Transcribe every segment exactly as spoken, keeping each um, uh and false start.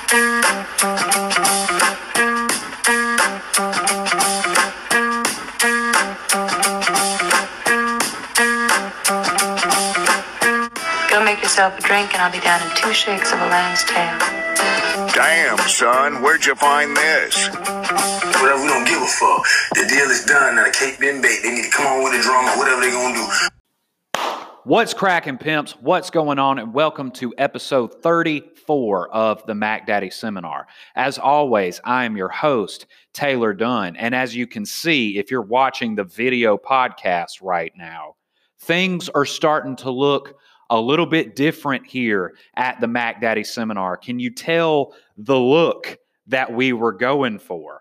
Go make yourself a drink and I'll be down in two shakes of a lamb's tail. Damn, son, where'd you find this? Whatever, we don't give a fuck. The deal is done. Now the cake been baked. They need to come on with the drama, whatever they gonna do. What's cracking, pimps? What's going on? And welcome to episode thirty-four of the Mac Daddy Seminar. As always, I am your host, Taylor Dunn. And as you can see, if you're watching the video podcast right now, things are starting to look a little bit different here at the Mac Daddy Seminar. Can you tell the look that we were going for?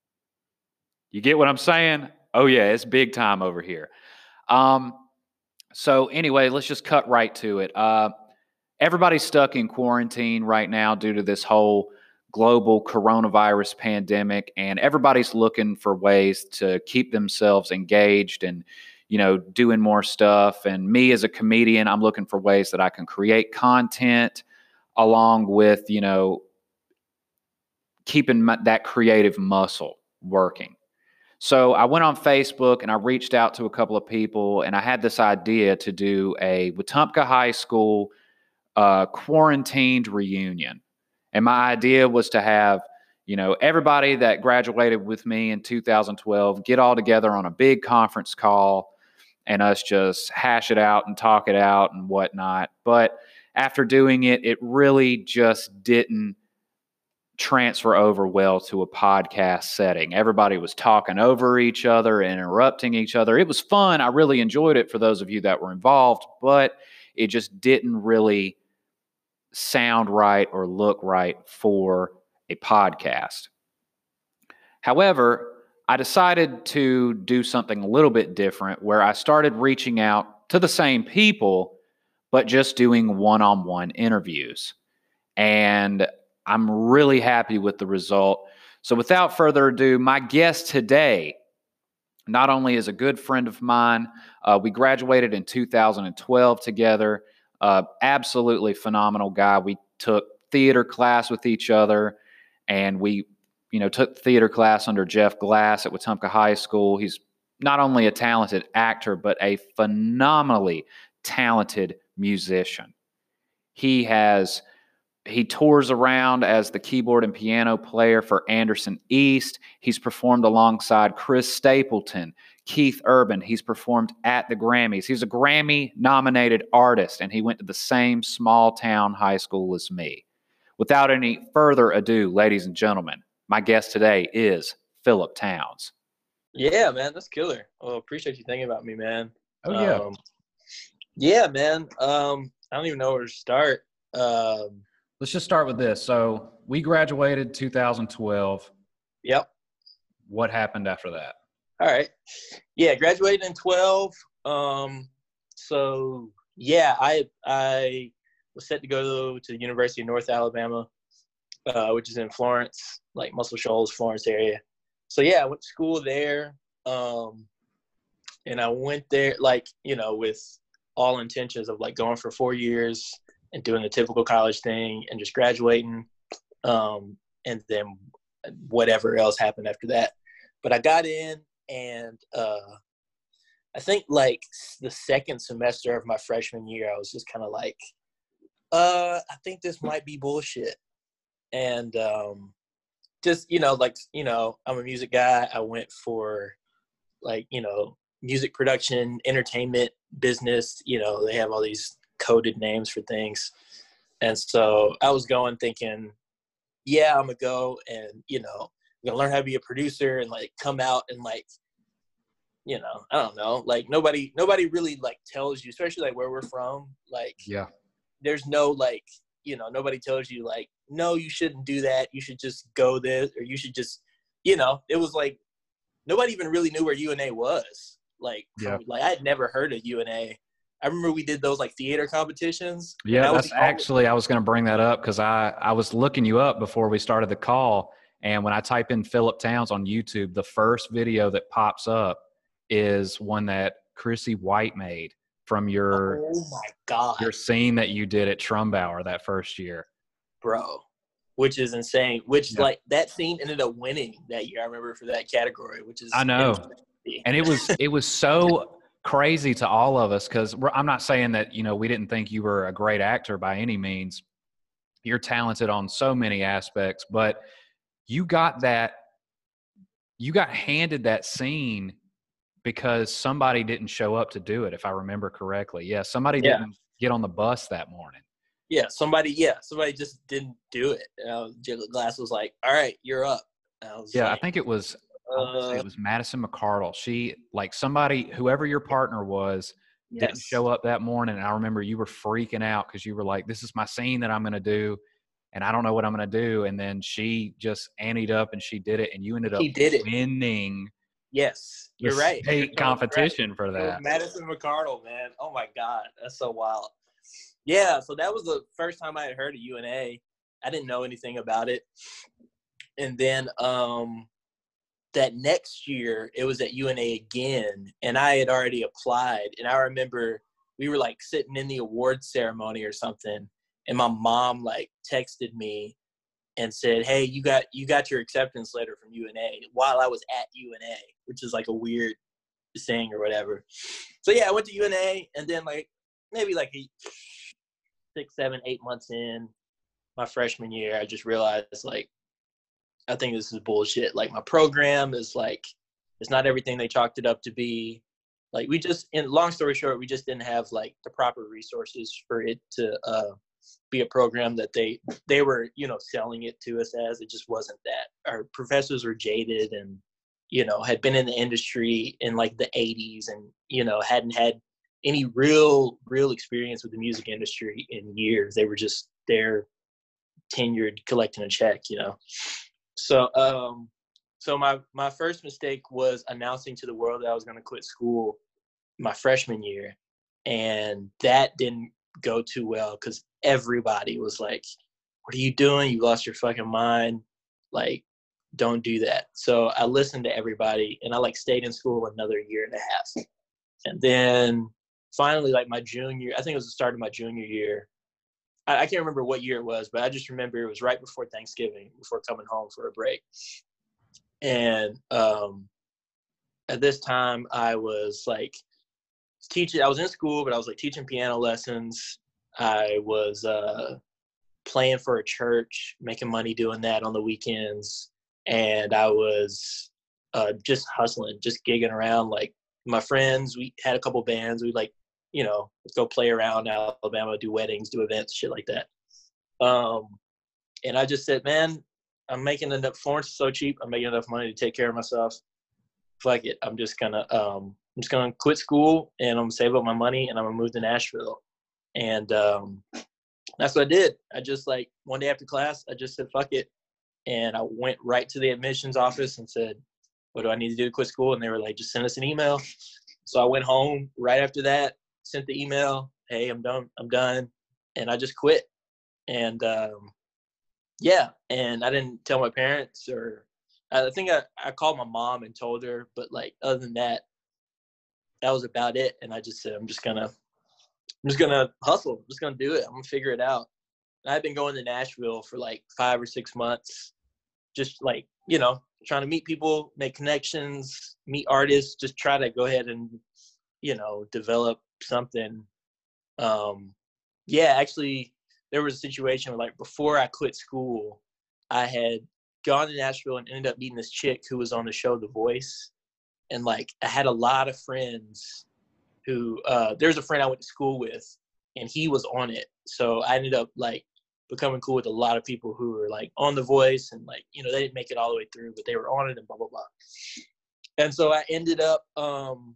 You get what I'm saying? Oh yeah, it's big time over here. Um, so anyway, let's just cut right to it. Uh, everybody's stuck in quarantine right now due to this whole global coronavirus pandemic, and everybody's looking for ways to keep themselves engaged and, you know, doing more stuff. And me as a comedian, I'm looking for ways that I can create content along with, you know, keeping my, that creative muscle working. So I went on Facebook and I reached out to a couple of people, and I had this idea to do a Wetumpka High School uh, quarantined reunion. And my idea was to have, you know, everybody that graduated with me in two thousand twelve get all together on a big conference call and us just hash it out and talk it out and whatnot. But after doing it, it really just didn't transfer over well to a podcast setting. Everybody was talking over each other and interrupting each other. It was fun. I really enjoyed it for those of you that were involved, but it just didn't really sound right or look right for a podcast. However, I decided to do something a little bit different where I started reaching out to the same people, but just doing one-on-one interviews. And I'm really happy with the result. So without further ado, my guest today not only is a good friend of mine, uh, we graduated in two thousand twelve together, uh, absolutely phenomenal guy. We took theater class with each other, and we, you know, took theater class under Jeff Glass at Wetumpka High School. He's not only a talented actor, but a phenomenally talented musician. He has He tours around as the keyboard and piano player for Anderson East. He's performed alongside Chris Stapleton, Keith Urban. He's performed at the Grammys. He's a Grammy-nominated artist, and he went to the same small-town high school as me. Without any further ado, ladies and gentlemen, my guest today is Philip Towns. Yeah, man, that's killer. Oh, appreciate you thinking about me, man. Oh, yeah. Um, yeah, man. Um, I don't even know where to start. Um, Let's just start with this. So we graduated two thousand twelve. Yep. What happened after that? All right. Yeah, graduated in twelve. Um, so yeah, I I was set to go to the University of North Alabama, uh, which is in Florence, like Muscle Shoals, Florence area. So yeah, I went to school there. Um, and I went there like, you know, with all intentions of like going for four years and doing the typical college thing and just graduating, um, and then whatever else happened after that. But I got in, and uh, I think like the second semester of my freshman year, I was just kind of like, uh, I think this might be bullshit. And um, just, you know, like, you know, I'm a music guy. I went for like, you know, music production, entertainment, business, you know, they have all these coded names for things. And so I was going thinking, yeah, I'm gonna go and, you know, I'm gonna learn how to be a producer and like come out and like, you know, I don't know, like nobody, nobody really like tells you, especially like where we're from, like, yeah, there's no like, you know, nobody tells you like, no, you shouldn't do that. You should just go this, or you should just, you know, it was like, nobody even really knew where U N A was. Like, yeah. from, like I had never heard of U N A. I remember we did those like theater competitions. Yeah, that's actually, I was going to bring that up because I, I was looking you up before we started the call. And when I type in Philip Towns on YouTube, the first video that pops up is one that Chrissy White made from your, oh my God, your scene that you did at Trumbauer that first year. Bro, which is insane. Which Yeah. like that scene ended up winning that year. I remember for that category, which is I know. insane. And it was it was so crazy to all of us because I'm not saying that, you know, we didn't think you were a great actor by any means. You're talented on so many aspects, but you got that, you got handed that scene because somebody didn't show up to do it, if I remember correctly. Yeah, somebody Yeah. didn't get on the bus that morning. Yeah, somebody. Yeah, somebody just didn't do it. Uh, Jiggle Glass was like, "All right, you're up." And I was Yeah, like, I think it was. I want to say uh, it was Madison McCardle. She, like somebody, whoever your partner was, didn't yes. show up that morning. And I remember you were freaking out because you were like, "This is my scene that I'm going to do, and I don't know what I'm going to do." And then she just anteed up and she did it, and you ended up He did it. winning Yes, the you're right. state You're totally competition for right. It was that. Madison McCardle, man. Oh my God, that's so wild. Yeah, so that was the first time I had heard of U N A. I didn't know anything about it. And then um, that next year, it was at U N A again, and I had already applied. And I remember we were like sitting in the award ceremony or something, and my mom like texted me and said, "Hey, you got you got your acceptance letter from U N A," while I was at U N A, which is like a weird saying or whatever. So yeah, I went to U N A, and then like maybe like a, six, seven, eight months in my freshman year, I just realized like I think this is bullshit. Like my program is like it's not everything they chalked it up to be. Like we just, in long story short, we just didn't have like the proper resources for it to uh, be a program that they they were, you know, selling it to us as. It just wasn't that. Our professors were jaded and, you know, had been in the industry in like the eighties and, you know, hadn't had any real real experience with the music industry in years. They were just there tenured collecting a check, you know. So um so my my first mistake was announcing to the world that I was going to quit school my freshman year, and that didn't go too well because everybody was like, "What are you doing? You lost your fucking mind. Like, don't do that." So I listened to everybody, and I like stayed in school another year and a half. And then finally, like my junior, I think it was the start of my junior year. I, I can't remember what year it was, but I just remember it was right before Thanksgiving, before coming home for a break. And um, at this time, I was like teaching. I was in school, but I was like teaching piano lessons. I was uh, playing for a church, making money doing that on the weekends, and I was uh, just hustling, just gigging around. Like my friends, we had a couple bands. We like, you know, let's go play around Alabama, do weddings, do events, shit like that. Um, and I just said, man, I'm making enough. Florence is so cheap. I'm making enough money to take care of myself. Fuck it. I'm just gonna, um, I'm just gonna quit school and I'm gonna save up my money and I'm gonna move to Nashville. And um, that's what I did. I just like one day after class, I just said, fuck it. And I went right to the admissions office and said, what do I need to do to quit school? And they were like, just send us an email. So I went home right after that, sent the email. Hey, I'm done. I'm done. And I just quit. And um, yeah. And I didn't tell my parents, or I think I, I called my mom and told her, but like, other than that, that was about it. And I just said, I'm just gonna, I'm just gonna hustle. I'm just gonna do it. I'm gonna figure it out. And I've been going to Nashville for like five or six months, just like, you know, trying to meet people, make connections, meet artists, just try to go ahead and, you know, develop something. Um, yeah, actually, there was a situation where, like, before I quit school, I had gone to Nashville and ended up meeting this chick who was on the show The Voice. And, like, I had a lot of friends who, uh, there's a friend I went to school with, and he was on it. So I ended up, like, becoming cool with a lot of people who were, like, on The Voice. And, like, you know, they didn't make it all the way through, but they were on it and blah, blah, blah. And so I ended up um,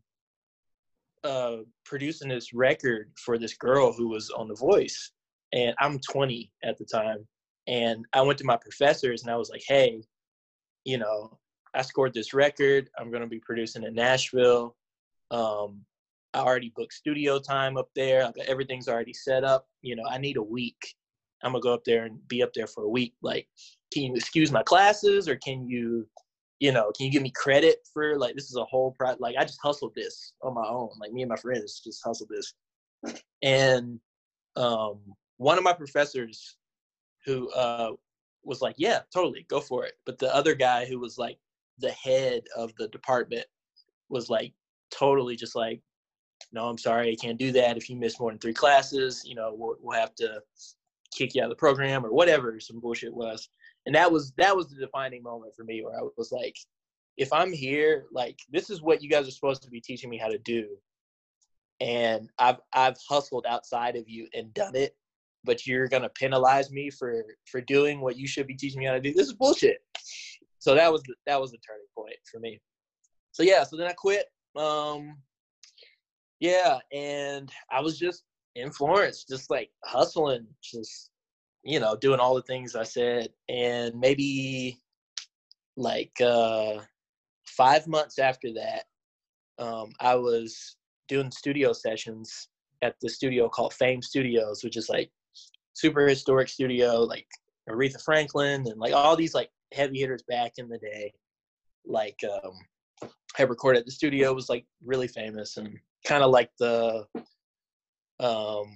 uh, producing this record for this girl who was on The Voice. And I'm twenty at the time. And I went to my professors and I was like, hey, you know, I scored this record. I'm going to be producing in Nashville. Um, I already booked studio time up there. Like, everything's already set up. You know, I need a week. I'm going to go up there and be up there for a week. Like, can you excuse my classes, or can you, you know, can you give me credit for, like, this is a whole project. Like, I just hustled this on my own. Like, me and my friends just hustled this. And um, one of my professors who uh, was like, yeah, totally, go for it. But the other guy who was like the head of the department was like totally just like, no, I'm sorry, I can't do that. If you miss more than three classes, you know, we'll, we'll have to kick you out of the program or whatever some bullshit was. And that was that was the defining moment for me, where I was like, if I'm here, like, this is what you guys are supposed to be teaching me how to do. And I've I've hustled outside of you and done it, but you're gonna penalize me for for doing what you should be teaching me how to do. This is bullshit. So that was the, that was the turning point for me. So yeah, so then I quit. Um, yeah, and I was just in Florence, just like hustling, just, you know, doing all the things I said. And maybe like uh, five months after that, um, I was doing studio sessions at the studio called Fame Studios, which is like super historic studio, like Aretha Franklin and like all these like heavy hitters back in the day, like um, had recorded at the studio, was like really famous, and kind of like the, um,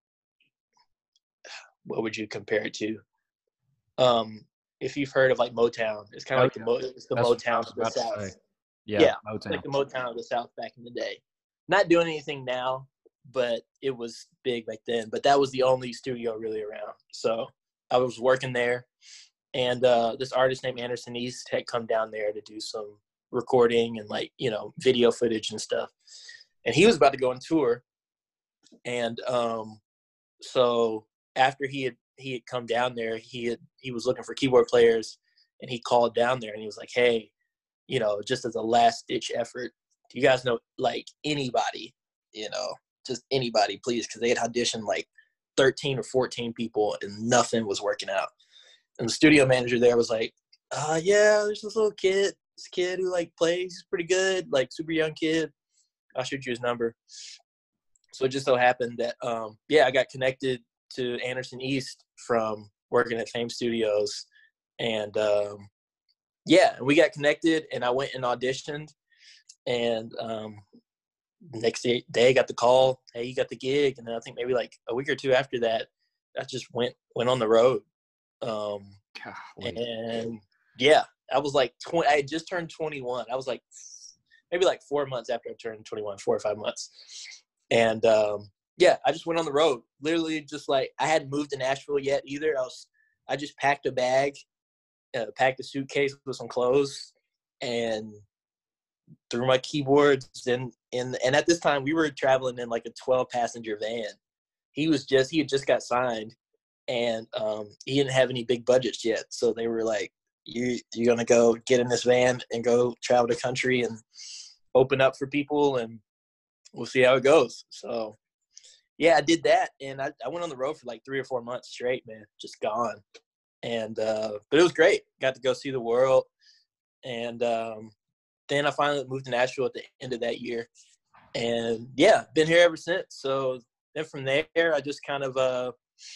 what would you compare it to? Um, if you've heard of like Motown, it's kind of oh, like yeah. the, Mo- it's the Motown of the South. Yeah, yeah Motown. Like the Motown of the South back in the day. Not doing anything now, but it was big back then. But that was the only studio really around. So I was working there, and uh, this artist named Anderson East had come down there to do some recording and like, you know, video footage and stuff. And he was about to go on tour. And um, so after he had he had come down there, he had he was looking for keyboard players, and he called down there and he was like, hey, you know, just as a last ditch effort, do you guys know like anybody, you know, just anybody, please? Because they had auditioned like thirteen or fourteen people and nothing was working out. And the studio manager there was like, uh, yeah, there's this little kid, this kid who like plays pretty good, like super young kid. I'll shoot you his number. So it just so happened that, um, yeah, I got connected to Anderson East from working at Fame Studios. And, um, yeah, we got connected, and I went and auditioned. And um, next day, day, I got the call, hey, you got the gig. And then I think maybe like a week or two after that, I just went went on the road. Um, and, yeah, I was like twenty. I had just turned twenty-one. I was like maybe like four months after I turned twenty-one, four or five months. And, um, yeah, I just went on the road. Literally just like I hadn't moved to Nashville yet either. I was I just packed a bag, uh, packed a suitcase with some clothes, and threw my keyboards in, in. And at this time, we were traveling in like a twelve-passenger van. He was just he had just got signed, and um, he didn't have any big budgets yet. So they were like, "You you're gonna go get in this van and go travel the country and open up for people, and we'll see how it goes." So, yeah, I did that, and I, I went on the road for like three or four months straight, man, just gone. And uh, but it was great. Got to go see the world, and um, then I finally moved to Nashville at the end of that year, and yeah, been here ever since. So then from there, I just kind of uh,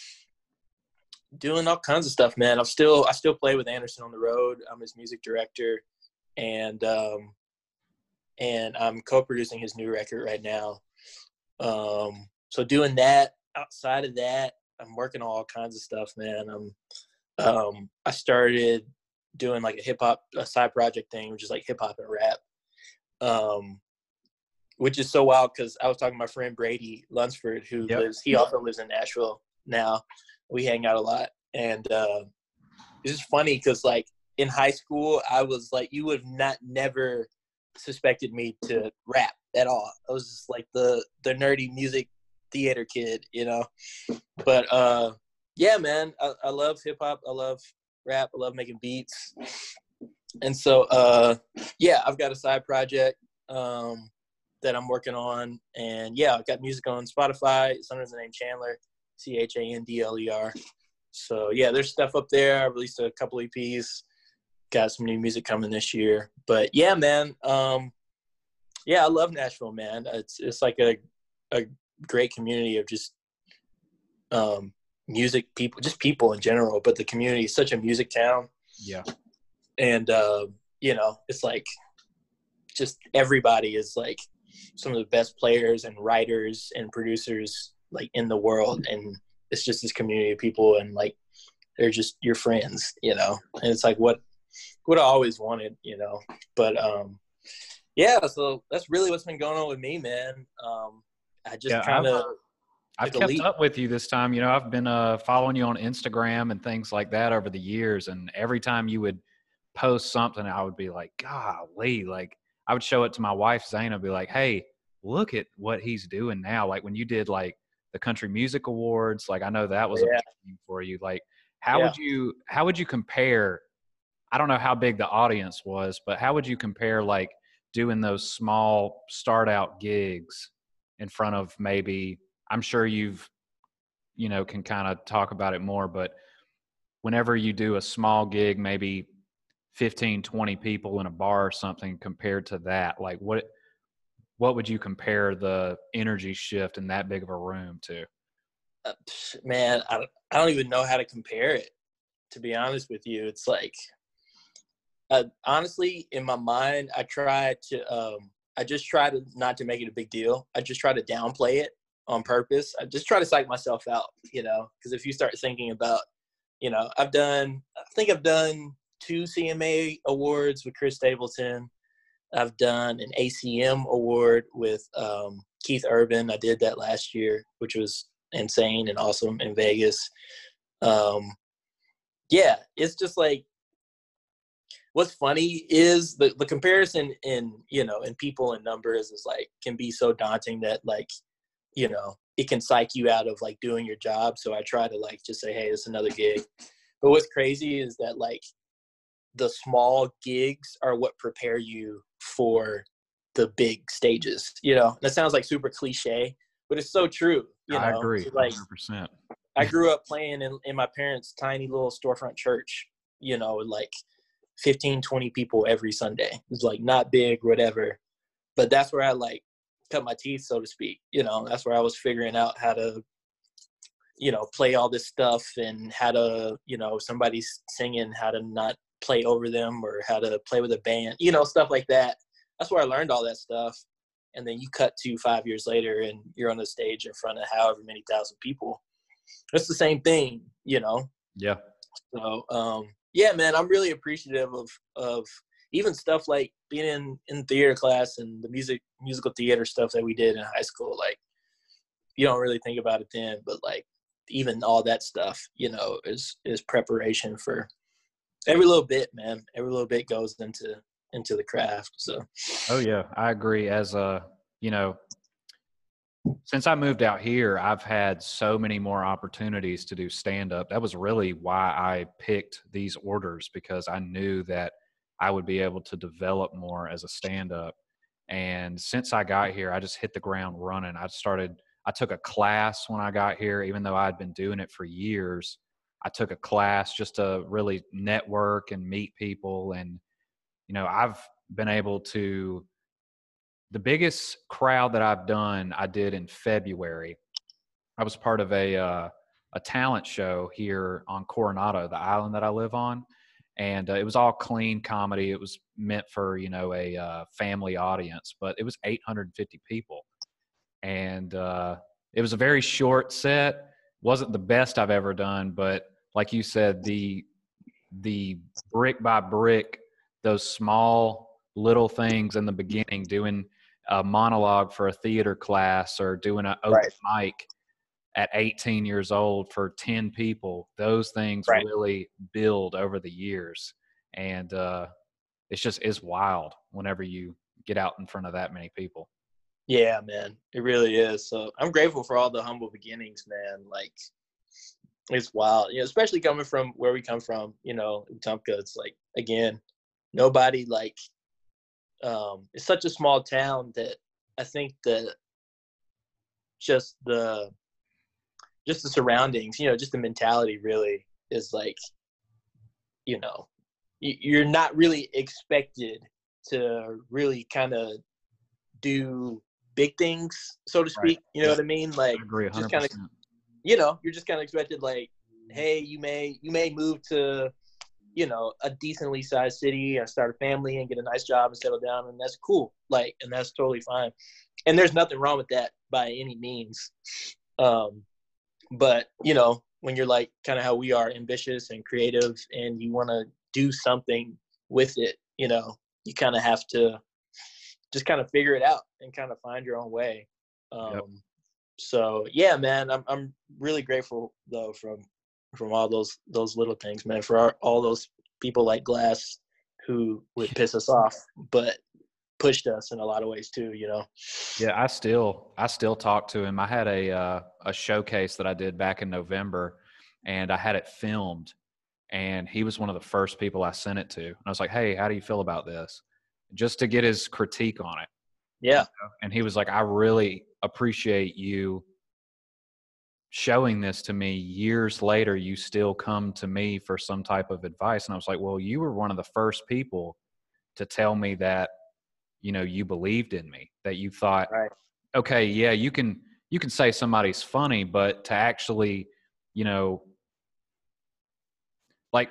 doing all kinds of stuff, man. I'm still I still play with Anderson on the road. I'm his music director, and um, and I'm co-producing his new record right now. Um, so doing that. Outside of that, I'm working on all kinds of stuff, man. I'm um, I started doing like a hip hop a side project thing, which is like hip hop and rap, um, which is so wild because I was talking to my friend Brady Lunsford, who yep. lives he also lives in Nashville now. We hang out a lot, and uh, it's just funny because like in high school, I was like, you would have not never suspected me to rap at all. I was just like the the nerdy music theater kid, you know. But uh, yeah, man, I, I love hip hop. I love rap. I love making beats. And so uh, yeah, I've got a side project um, that I'm working on, and yeah, I've got music on Spotify. It's under the name Chandler, C H A N D L E R. So yeah, there's stuff up there. I released a couple E Ps. Got some new music coming this year. But yeah, man, um, yeah, I love Nashville, man. It's it's like a a great community of just um, music people, just people in general. But the community is such a music town. Yeah. And uh, you know, it's like just everybody is like some of the best players and writers and producers like in the world, and it's just this community of people, and like they're just your friends, you know, and it's like what, what I always wanted, you know, but, um, yeah, so that's really what's been going on with me, man. Um, I just Yeah, kind of, I've kept up with you this time. You know, I've been uh, following you on Instagram and things like that over the years. And every time you would post something, I would be like, golly, like I would show it to my wife, Zana, and be like, hey, look at what he's doing now. Like when you did like the Country Music Awards, like I know that was yeah. a big thing for you. Like how Yeah. would you, how would you compare, I don't know how big the audience was, but how would you compare like doing those small start out gigs in front of maybe, I'm sure you've, you know, can kind of talk about it more, but whenever you do a small gig, maybe fifteen, twenty people in a bar or something compared to that, like what, what would you compare the energy shift in that big of a room to? Uh, man, I don't, I don't even know how to compare it, to be honest with you. It's like, uh, honestly, in my mind, I try to, um, I just try to not to make it a big deal. I just try to downplay it on purpose. I just try to psych myself out, you know, because if you start thinking about, you know, I've done, I think I've done two C M A awards with Chris Stapleton. I've done an A C M award with um, Keith Urban. I did that last year, which was insane and awesome in Vegas. Um, yeah, it's just like, what's funny is the, the comparison in, you know, in people and numbers is like, can be so daunting that like, you know, it can psych you out of like doing your job. So I try to like just say, hey, it's another gig. But what's crazy is that like the small gigs are what prepare you for the big stages, you know. That sounds like super cliche, but it's so true. You know, I agree. so, like, one hundred percent. I grew up playing in, in my parents' tiny little storefront church, you know, with like fifteen, twenty people every Sunday. It's like not big, whatever. But that's where I like cut my teeth, so to speak. You know, that's where I was figuring out how to, you know, play all this stuff and how to, you know, somebody's singing, how to not play over them or how to play with a band, you know, stuff like that. That's where I learned all that stuff. And then you cut to five years later and you're on the stage in front of however many thousand people. It's the same thing, you know? Yeah. So, um, yeah, man, I'm really appreciative of, of even stuff like being in, in theater class and the music, musical theater stuff that we did in high school. Like, you don't really think about it then, but like even all that stuff, you know, is, is preparation for every little bit, man. Every little bit goes into, into the craft. So, Oh yeah, I agree. As a, you know, since I moved out here, I've had so many more opportunities to do stand-up. That was really why I picked these orders, because I knew that I would be able to develop more as a stand-up. And since I got here, I just hit the ground running. I started, I took a class when I got here, even though I'd been doing it for years. I took a class just to really network and meet people. And, you know, I've been able to, the biggest crowd that I've done, I did in February. I was part of a uh, a talent show here on Coronado, the island that I live on, and uh, it was all clean comedy. It was meant for, you know, a uh, family audience, but it was eight hundred fifty people, and uh, it was a very short set. Wasn't the best I've ever done, but like you said, the the brick by brick, those small little things in the beginning, doing a monologue for a theater class or doing an open right. mic at eighteen years old for ten people, those things Right. really build over the years. And uh, it's just, it's wild whenever you get out in front of that many people. Yeah, man, it really is. So I'm grateful for all the humble beginnings, man. Like, it's wild, you know, especially coming from where we come from, you know, Wetumpka. It's like, again, nobody like, um, it's such a small town that I think that just the, just the surroundings, you know, just the mentality really is like, you know, you're not really expected to really kind of do big things, so to speak. Right. You know what I mean? Like, I agree one hundred just percent. kind of, you know, you're just kind of expected, like, hey, you may, you may move to, you know, a decently sized city and start a family and get a nice job and settle down. And that's cool. Like, and that's totally fine. And there's nothing wrong with that by any means. Um, but, you know, when you're like kind of how we are, ambitious and creative, and you want to do something with it, you know, you kind of have to just kind of figure it out and kind of find your own way. Um, yep. So yeah, man, I'm I'm really grateful though from from all those those little things, man, for our, all those people like Glass who would piss us off, but pushed us in a lot of ways too, you know. Yeah, I still I still talk to him. I had a uh, a showcase that I did back in November, and I had it filmed, and he was one of the first people I sent it to. And I was like, "Hey, how do you feel about this?" Just to get his critique on it. Yeah. And he was like, "I really appreciate you showing this to me. Years later, you still come to me for some type of advice." And I was like, "Well, you were one of the first people to tell me that, you know, you believed in me, that you thought, right. okay, yeah, you can, you can say somebody's funny, but to actually, you know, like,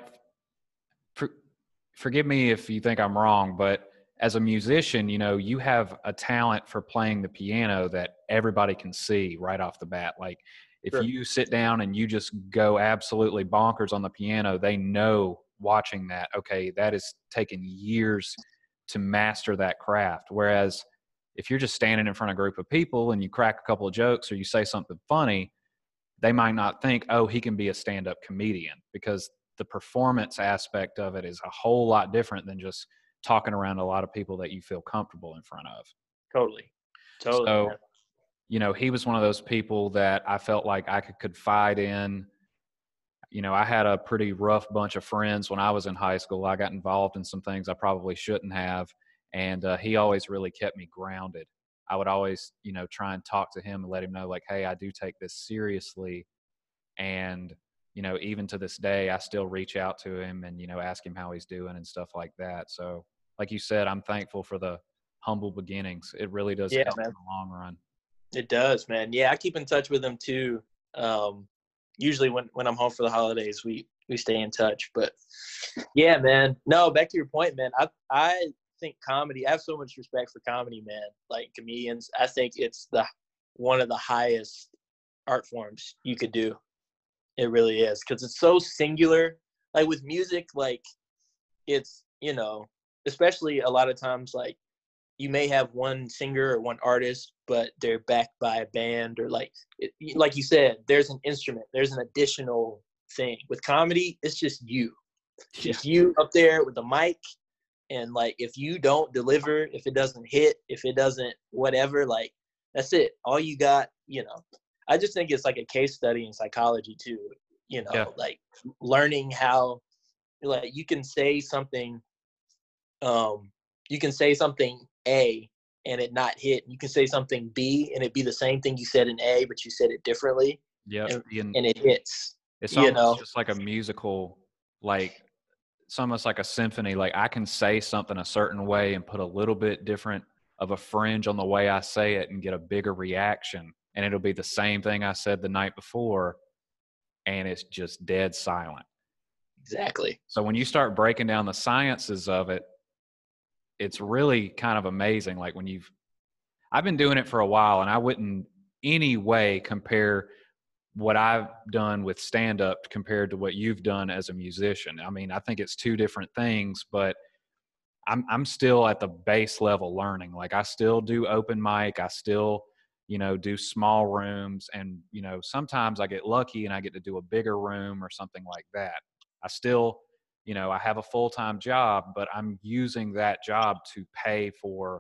for, forgive me if you think I'm wrong, but as a musician, you know, you have a talent for playing the piano that everybody can see right off the bat. Like, if sure. you sit down and you just go absolutely bonkers on the piano, they know watching that, okay, that is taking years to master that craft. Whereas if you're just standing in front of a group of people and you crack a couple of jokes or you say something funny, they might not think, oh, he can be a stand-up comedian, because the performance aspect of it is a whole lot different than just talking around a lot of people that you feel comfortable in front of. Totally. Totally. So, man. you know, he was one of those people that I felt like I could confide in. You know, I had a pretty rough bunch of friends when I was in high school. I got involved in some things I probably shouldn't have. And uh, he always really kept me grounded. I would always, you know, try and talk to him and let him know, like, hey, I do take this seriously. And, you know, even to this day, I still reach out to him and, you know, ask him how he's doing and stuff like that. So, like you said, I'm thankful for the humble beginnings. It really does yeah, help man. in the long run. It does, man. Yeah, I keep in touch with him too. Um, usually when, when I'm home for the holidays, we, we stay in touch. But yeah, man. No, back to your point, man. I I think comedy, I have so much respect for comedy, man. Like comedians, I think it's the one of the highest art forms you could do. It really is, because it's so singular. Like with music, like it's, you know, especially a lot of times, like you may have one singer or one artist, but they're backed by a band, or like, it, like you said, there's an instrument, there's an additional thing. With comedy, it's just you. It's just yeah. you up there with the mic. And like, if you don't deliver, if it doesn't hit, if it doesn't whatever, like that's it. All you got, you know. I just think it's like a case study in psychology too, you know, yeah. like learning how, like you can say something, um, you can say something A and it not hit. You can say something B and it be the same thing you said in A, but you said it differently. Yeah, and, and it hits. It's you almost know? just like a musical, like it's almost like a symphony. Like I can say something a certain way and put a little bit different of a fringe on the way I say it and get a bigger reaction. And it'll be the same thing I said the night before, and it's just dead silent. Exactly. So when you start breaking down the sciences of it, it's really kind of amazing. Like when you've, I've been doing it for a while, and I wouldn't any way compare what I've done with stand-up compared to what you've done as a musician. I mean, I think it's two different things, but I'm I'm still at the base level learning. Like I still do open mic. I still, you know, do small rooms, and, you know, sometimes I get lucky and I get to do a bigger room or something like that. I still, you know, I have a full-time job, but I'm using that job to pay for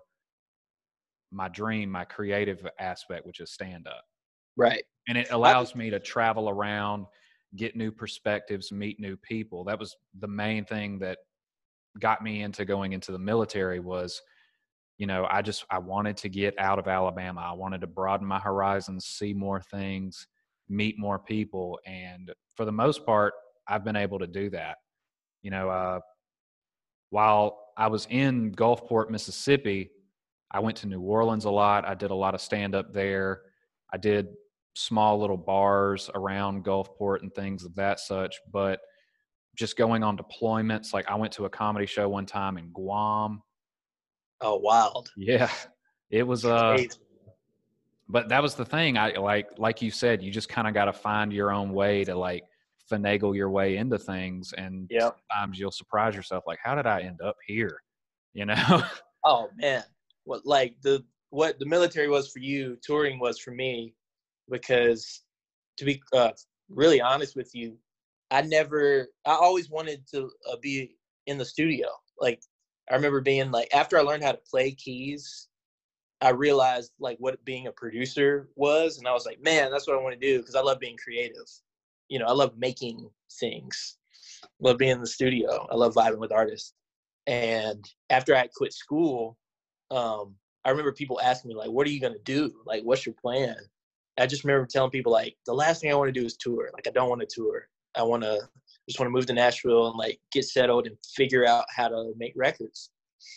my dream, my creative aspect, which is stand-up. Right. And it allows me to travel around, get new perspectives, meet new people. That was the main thing that got me into going into the military was, you know, I just, I wanted to get out of Alabama. I wanted to broaden my horizons, see more things, meet more people. And for the most part, I've been able to do that. You know, uh, while I was in Gulfport, Mississippi, I went to New Orleans a lot. I did a lot of stand-up there. I did small little bars around Gulfport and things of that such. But just going on deployments, like I went to a comedy show one time in Guam. Oh, wild. Yeah. It was, uh, but that was the thing. I like, like you said, you just kind of got to find your own way to like finagle your way into things. And Yep. sometimes you'll surprise yourself. Like, how did I end up here? You know? Oh man. What like the, what the military was for you, touring was for me, because to be uh, really honest with you, I never, I always wanted to uh, be in the studio. Like, I remember being like, after I learned how to play keys, I realized like what being a producer was. And I was like, man, that's what I want to do. Cause I love being creative. You know, I love making things. I love being in the studio. I love vibing with artists. And after I quit school, um, I remember people asking me like, what are you going to do? Like, what's your plan? I just remember telling people like, the last thing I want to do is tour. Like, I don't want to tour. I want to just want to move to Nashville and like get settled and figure out how to make records.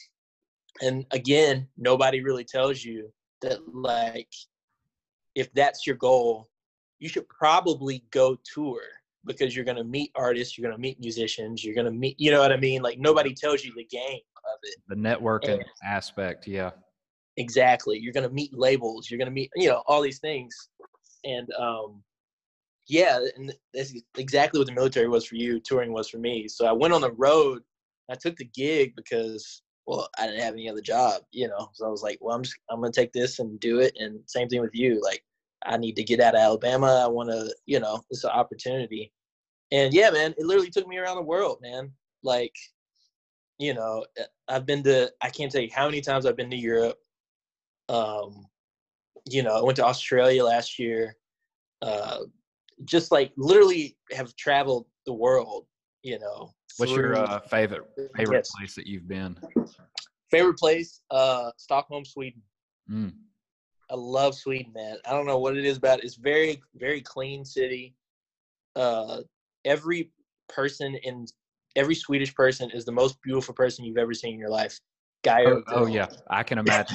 And again, nobody really tells you that like, if that's your goal, you should probably go tour, because you're going to meet artists, you're going to meet musicians, you're going to meet, you know what I mean? Like, nobody tells you the game of it. The networking And aspect. Yeah. exactly. You're going to meet labels, you're going to meet, you know, all these things. And, um, yeah, and that's exactly what the military was for you. Touring was for me. So I went on the road. I took the gig because, well, I didn't have any other job, you know. So I was like, well, I'm just, I'm gonna take this and do it. And same thing with you. Like, I need to get out of Alabama. I want to, you know, it's an opportunity. And yeah, man, it literally took me around the world, man. Like, you know, I've been to, I can't tell you how many times I've been to Europe. Um, you know, I went to Australia last year. Uh, just like literally have traveled the world, you know. What's through, your uh, favorite favorite yes. place that you've been? Favorite place? Uh, Stockholm, Sweden. Mm. I love Sweden, man. I don't know what it is about it. It's very, very clean city. Uh, every person in every Swedish person is the most beautiful person you've ever seen in your life. Guy Oh, or oh girl. yeah, I can imagine.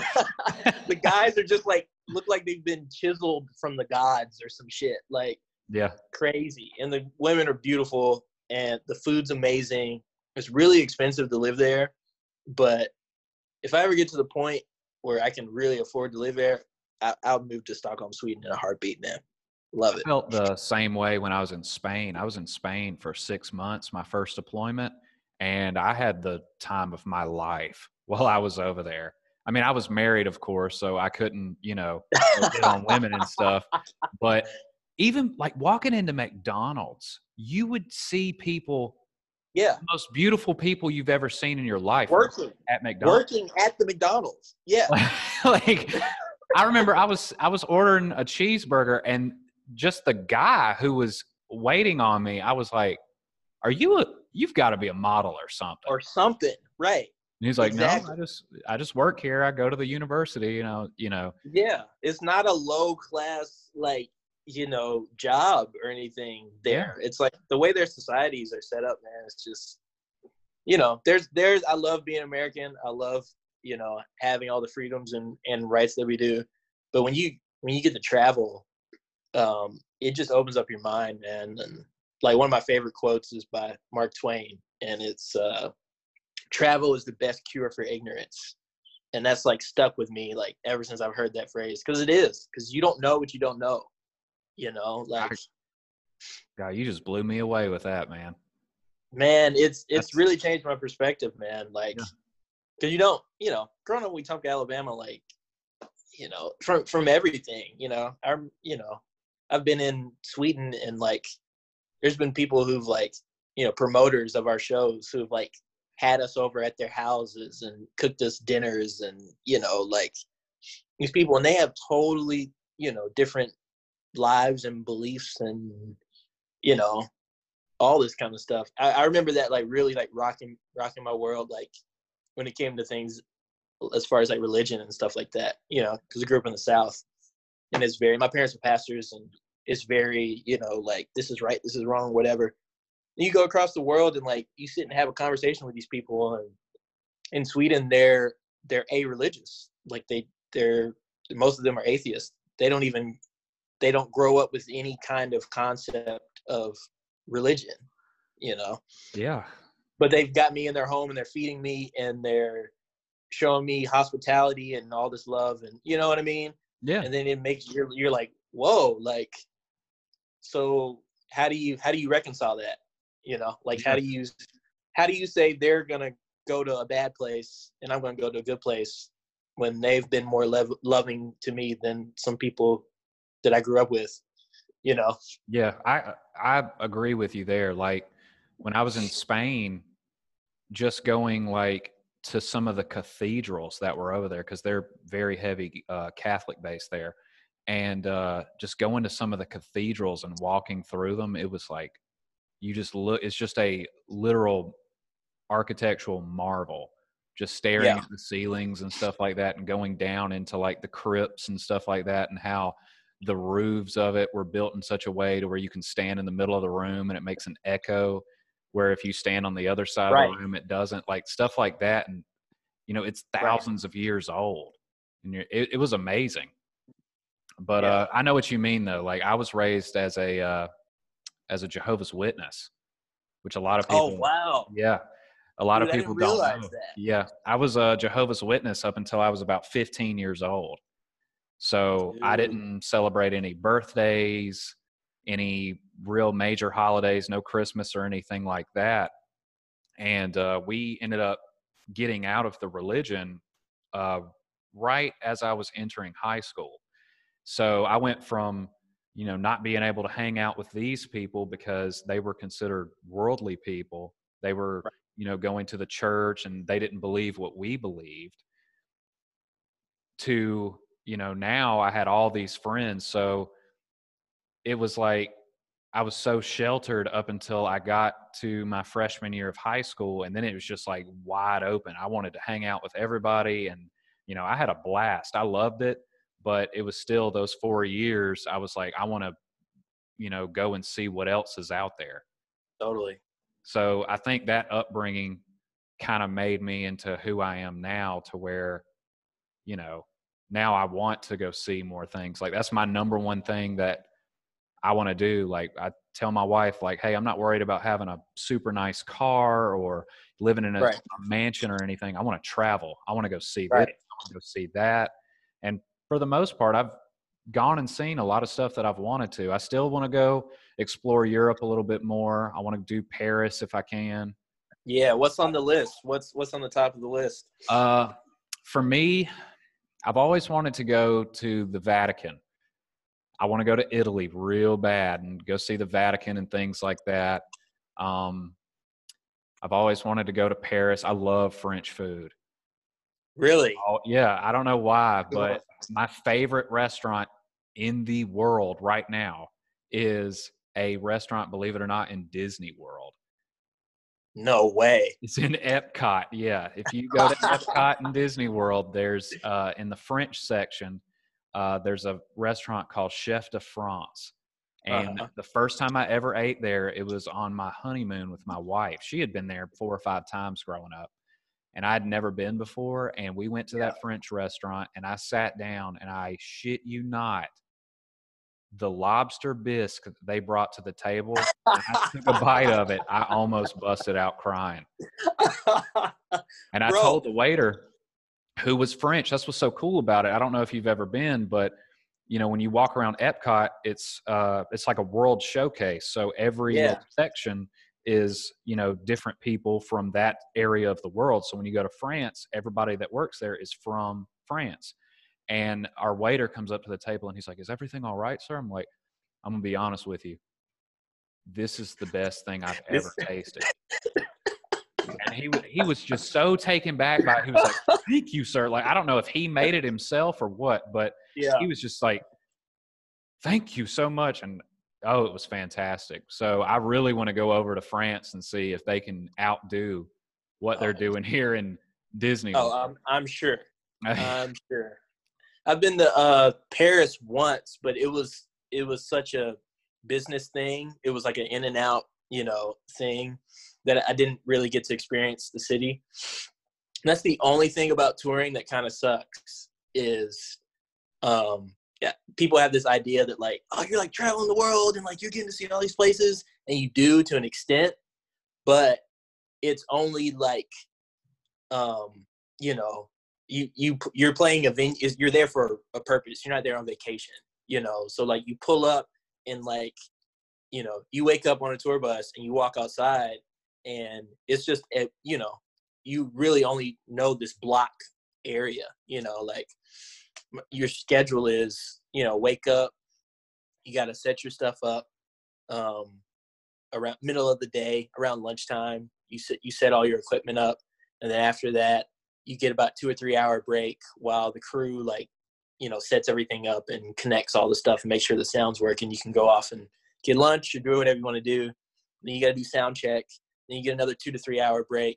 The guys are just like look like they've been chiseled from the gods or some shit. Like Yeah. crazy. And the women are beautiful and the food's amazing. It's really expensive to live there, but if I ever get to the point where I can really afford to live there, I, I'll move to Stockholm, Sweden in a heartbeat, man. Love I it. felt the same way when I was in Spain. I was in Spain for six months, my first deployment, and I had the time of my life while I was over there. I mean, I was married, of course, so I couldn't, you know, get on women and stuff. But even like walking into McDonald's, you would see people, Yeah. the most beautiful people you've ever seen in your life Working. at McDonald's. Working at the McDonald's. Yeah. Like, I remember I was I was ordering a cheeseburger, and just the guy who was waiting on me, I was like, "Are you a? You've got to be a model or something." Or something. Right. And he's like, Exactly. "No, I just I just work here. I go to the university. You know, you know." Yeah. It's not a low class, like, you know, job or anything there. It's like the way their societies are set up, man. It's just, you know, there's, there's, I love being American. I love, you know, having all the freedoms and, and rights that we do. But when you, when you get to travel, um, it just opens up your mind, man. And like one of my favorite quotes is by Mark Twain, and it's, uh, travel is the best cure for ignorance. And that's like stuck with me, like ever since I've heard that phrase. Cause it is, cause you don't know what you don't know. You know, like, God, you just blew me away with that, man. man, it's it's That's- really changed my perspective, man. Like, Yeah. cause you don't, you know, growing up in Wetumpka, Alabama, like, you know, from from everything, you know, I'm, you know, I've been in Sweden and like, there's been people who've like, you know, promoters of our shows who've like had us over at their houses and cooked us dinners and, you know, like these people, and they have totally, you know, different lives and beliefs and, you know, all this kind of stuff. I, I remember that like really like rocking rocking my world, like when it came to things as far as like religion and stuff like that, you know, because I grew up in the South, and it's very, my parents are pastors, and it's very, you know, like this is right, this is wrong, whatever. And you go across the world and like you sit and have a conversation with these people, and in Sweden they're they're a-religious, like they they're most of them are atheists. They don't even they don't grow up with any kind of concept of religion, you know? Yeah. But they've got me in their home and they're feeding me and they're showing me hospitality and all this love. And you know what I mean? Yeah. And then it makes you're you're like, whoa, like, so how do you how do you reconcile that? You know, like how do you how do you say they're gonna go to a bad place and I'm gonna go to a good place when they've been more lev- loving to me than some people that I grew up with, you know? Yeah, I I agree with you there. Like when I was in Spain, just going like to some of the cathedrals that were over there, because they're very heavy uh, Catholic based there, and uh, just going to some of the cathedrals and walking through them, it was like you just look. It's just a literal architectural marvel. Just staring Yeah. at the ceilings and stuff like that, and going down into like the crypts and stuff like that, and how the roofs of it were built in such a way to where you can stand in the middle of the room and it makes an echo, where if you stand on the other side Right. of the room, it doesn't, like stuff like that. And, you know, it's thousands right. of years old, and you're, it, it was amazing. But yeah. uh, I know what you mean though. Like I was raised as a, uh, as a Jehovah's Witness, which a lot of people, oh, wow. Yeah. A lot Dude, of people I didn't don't realize know. That. Yeah. I was a Jehovah's Witness up until I was about fifteen years old. So Dude. I didn't celebrate any birthdays, any real major holidays, no Christmas or anything like that. And uh, we ended up getting out of the religion uh, right as I was entering high school. So I went from, you know, not being able to hang out with these people because they were considered worldly people. They were, right. you know, going to the church and they didn't believe what we believed, to, you know, now I had all these friends. So it was like I was so sheltered up until I got to my freshman year of high school. And then it was just like wide open. I wanted to hang out with everybody. And, you know, I had a blast. I loved it. But it was still those four years. I was like, I want to, you know, go and see what else is out there. Totally. So I think that upbringing kind of made me into who I am now, to where, you know, now I want to go see more things. Like that's my number one thing that I want to do. Like I tell my wife, like, hey, I'm not worried about having a super nice car or living in a, right. a mansion or anything. I want to travel. I want to go see right. this. I want to go see that. And for the most part, I've gone and seen a lot of stuff that I've wanted to. I still want to go explore Europe a little bit more. I want to do Paris if I can. Yeah. What's on the list? What's, what's on the top of the list? Uh, for me, I've always wanted to go to the Vatican. I want to go to Italy real bad and go see the Vatican and things like that. Um, I've always wanted to go to Paris. I love French food. Really? Oh, yeah. I don't know why, but my favorite restaurant in the world right now is a restaurant, believe it or not, in Disney World. No way. It's in Epcot. Yeah. If you go to Epcot in Disney World, there's uh, in the French section, uh, there's a restaurant called Chef de France. And uh-huh. the first time I ever ate there, it was on my honeymoon with my wife. She had been there four or five times growing up, and I had never been before. And we went to yeah. that French restaurant, and I sat down, and I shit you not, the lobster bisque that they brought to the table, when I took a bite of it, I almost busted out crying. And I Bro. told the waiter, who was French, that's what's so cool about it. I don't know if you've ever been, but you know, when you walk around Epcot, it's uh, it's like a world showcase. So every yeah. little section is, you know, different people from that area of the world. So when you go to France, everybody that works there is from France. And our waiter comes up to the table and he's like, "Is everything all right, sir?" I'm like, "I'm gonna be honest with you. This is the best thing I've ever tasted." And he he was just so taken back by it. He was like, "Thank you, sir." Like, I don't know if he made it himself or what, but yeah. he was just like, "Thank you so much." And oh, it was fantastic. So I really want to go over to France and see if they can outdo what they're doing here in Disney. Oh, I'm, I'm sure. I'm sure. I've been to uh, Paris once, but it was it was such a business thing. It was like an in and out, you know, thing that I didn't really get to experience the city. And that's the only thing about touring that kind of sucks is, um, yeah, people have this idea that like, oh, you're like traveling the world and like you're getting to see all these places, and you do to an extent, but it's only like, um, you know, you you you're playing a venue. You're there for a purpose. You're not there on vacation. You know, so like you pull up and like, you know, you wake up on a tour bus and you walk outside, and it's just a, you know, you really only know this block area. You know, like your schedule is, you know, wake up, you got to set your stuff up um, around middle of the day, around lunchtime. You set you set all your equipment up, and then after that, you get about two or three hour break while the crew like, you know, sets everything up and connects all the stuff and make sure the sound's working. You can go off and get lunch or do whatever you want to do. Then you got to do sound check. Then you get another two to three hour break.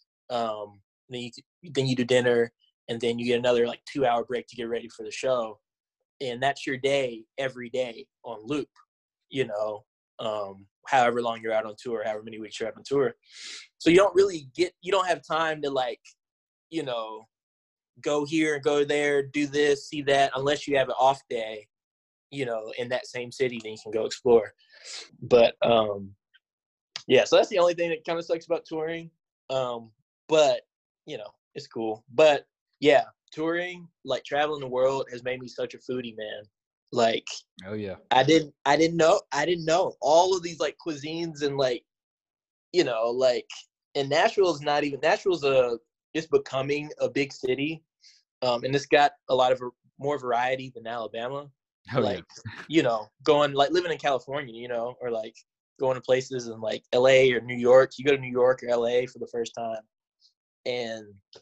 Um, then you then you do dinner, and then you get another like two hour break to get ready for the show. And that's your day every day on loop, you know, um, however long you're out on tour, however many weeks you're out on tour. So you don't really get, you don't have time to like, you know, go here and go there, do this, see that, unless you have an off day, you know, in that same city, then you can go explore. But, um, yeah, so that's the only thing that kind of sucks about touring. Um, but, you know, it's cool. But, yeah, touring, like traveling the world has made me such a foodie, man. Like, oh, yeah. I didn't, I didn't know, I didn't know all of these, like, cuisines and, like, you know, like, and Nashville is not even, Nashville's a, it's becoming a big city. Um, and it's got a lot of more variety than Alabama. Oh, like, yeah. you know, going, like, living in California, you know, or, like, going to places in, like, L A or New York. You go to New York or L A for the first time. And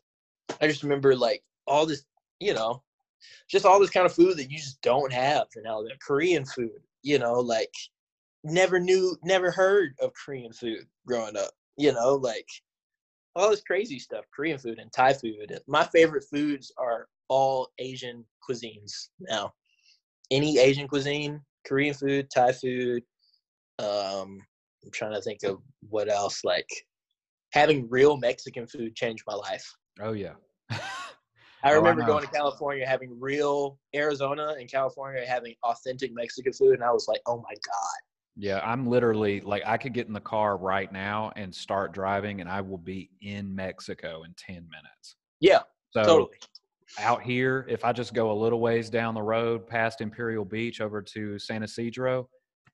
I just remember, like, all this, you know, just all this kind of food that you just don't have in Alabama. Korean food, you know, like, never knew, never heard of Korean food growing up, you know, like, all this crazy stuff, Korean food and Thai food. My favorite foods are all Asian cuisines now. Any Asian cuisine, Korean food, Thai food. Um, I'm trying to think of what else. Like, having real Mexican food changed my life. Oh, yeah. I remember oh, I going to California, having real Arizona and California having authentic Mexican food, and I was like, oh, my God. Yeah, I'm literally like, I could get in the car right now and start driving, and I will be in Mexico in ten minutes. Yeah, so totally. Out here, if I just go a little ways down the road past Imperial Beach over to San Isidro,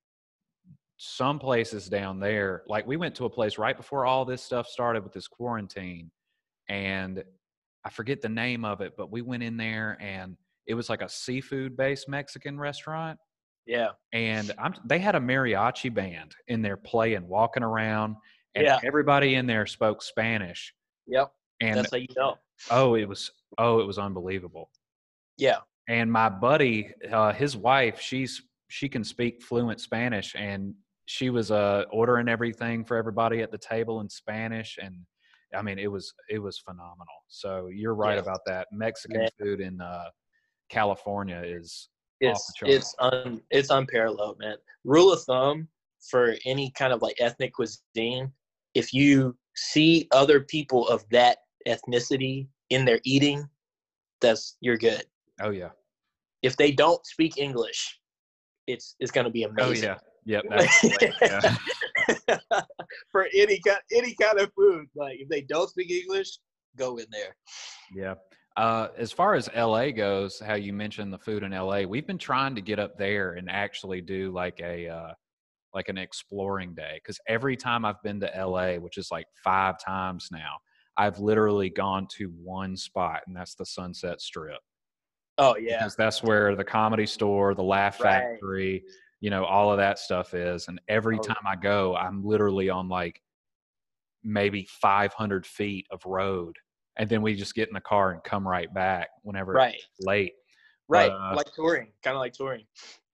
some places down there, like we went to a place right before all this stuff started with this quarantine, and I forget the name of it, but we went in there and it was like a seafood-based Mexican restaurant. Yeah. And I'm, they had a mariachi band in there playing, walking around, and yeah. everybody in there spoke Spanish. Yep. And that's how you know. Oh, it was, oh, it was unbelievable. Yeah. And my buddy, uh, his wife, she's, she can speak fluent Spanish, and she was uh, ordering everything for everybody at the table in Spanish. And I mean, it was, it was phenomenal. So you're right yeah. about that. Mexican Man. food in uh, California is, It's it's un, it's unparalleled, man. Rule of thumb for any kind of like ethnic cuisine, if you see other people of that ethnicity in their eating, that's you're good. Oh yeah. If they don't speak English, it's it's gonna be amazing. Oh yeah. Yep. That's yeah. For any kind any kind of food, like if they don't speak English, go in there. Yeah. Uh, as far as L A goes, how you mentioned the food in L A, we've been trying to get up there and actually do like a uh, like an exploring day. Because every time I've been to L A, which is like five times now, I've literally gone to one spot, and that's the Sunset Strip. Oh yeah, because that's where the Comedy Store, the Laugh right. Factory, you know, all of that stuff is. And every oh. time I go, I'm literally on like maybe five hundred feet of road. And then we just get in the car and come right back whenever right. it's late. Right, uh, like touring, kind of like touring.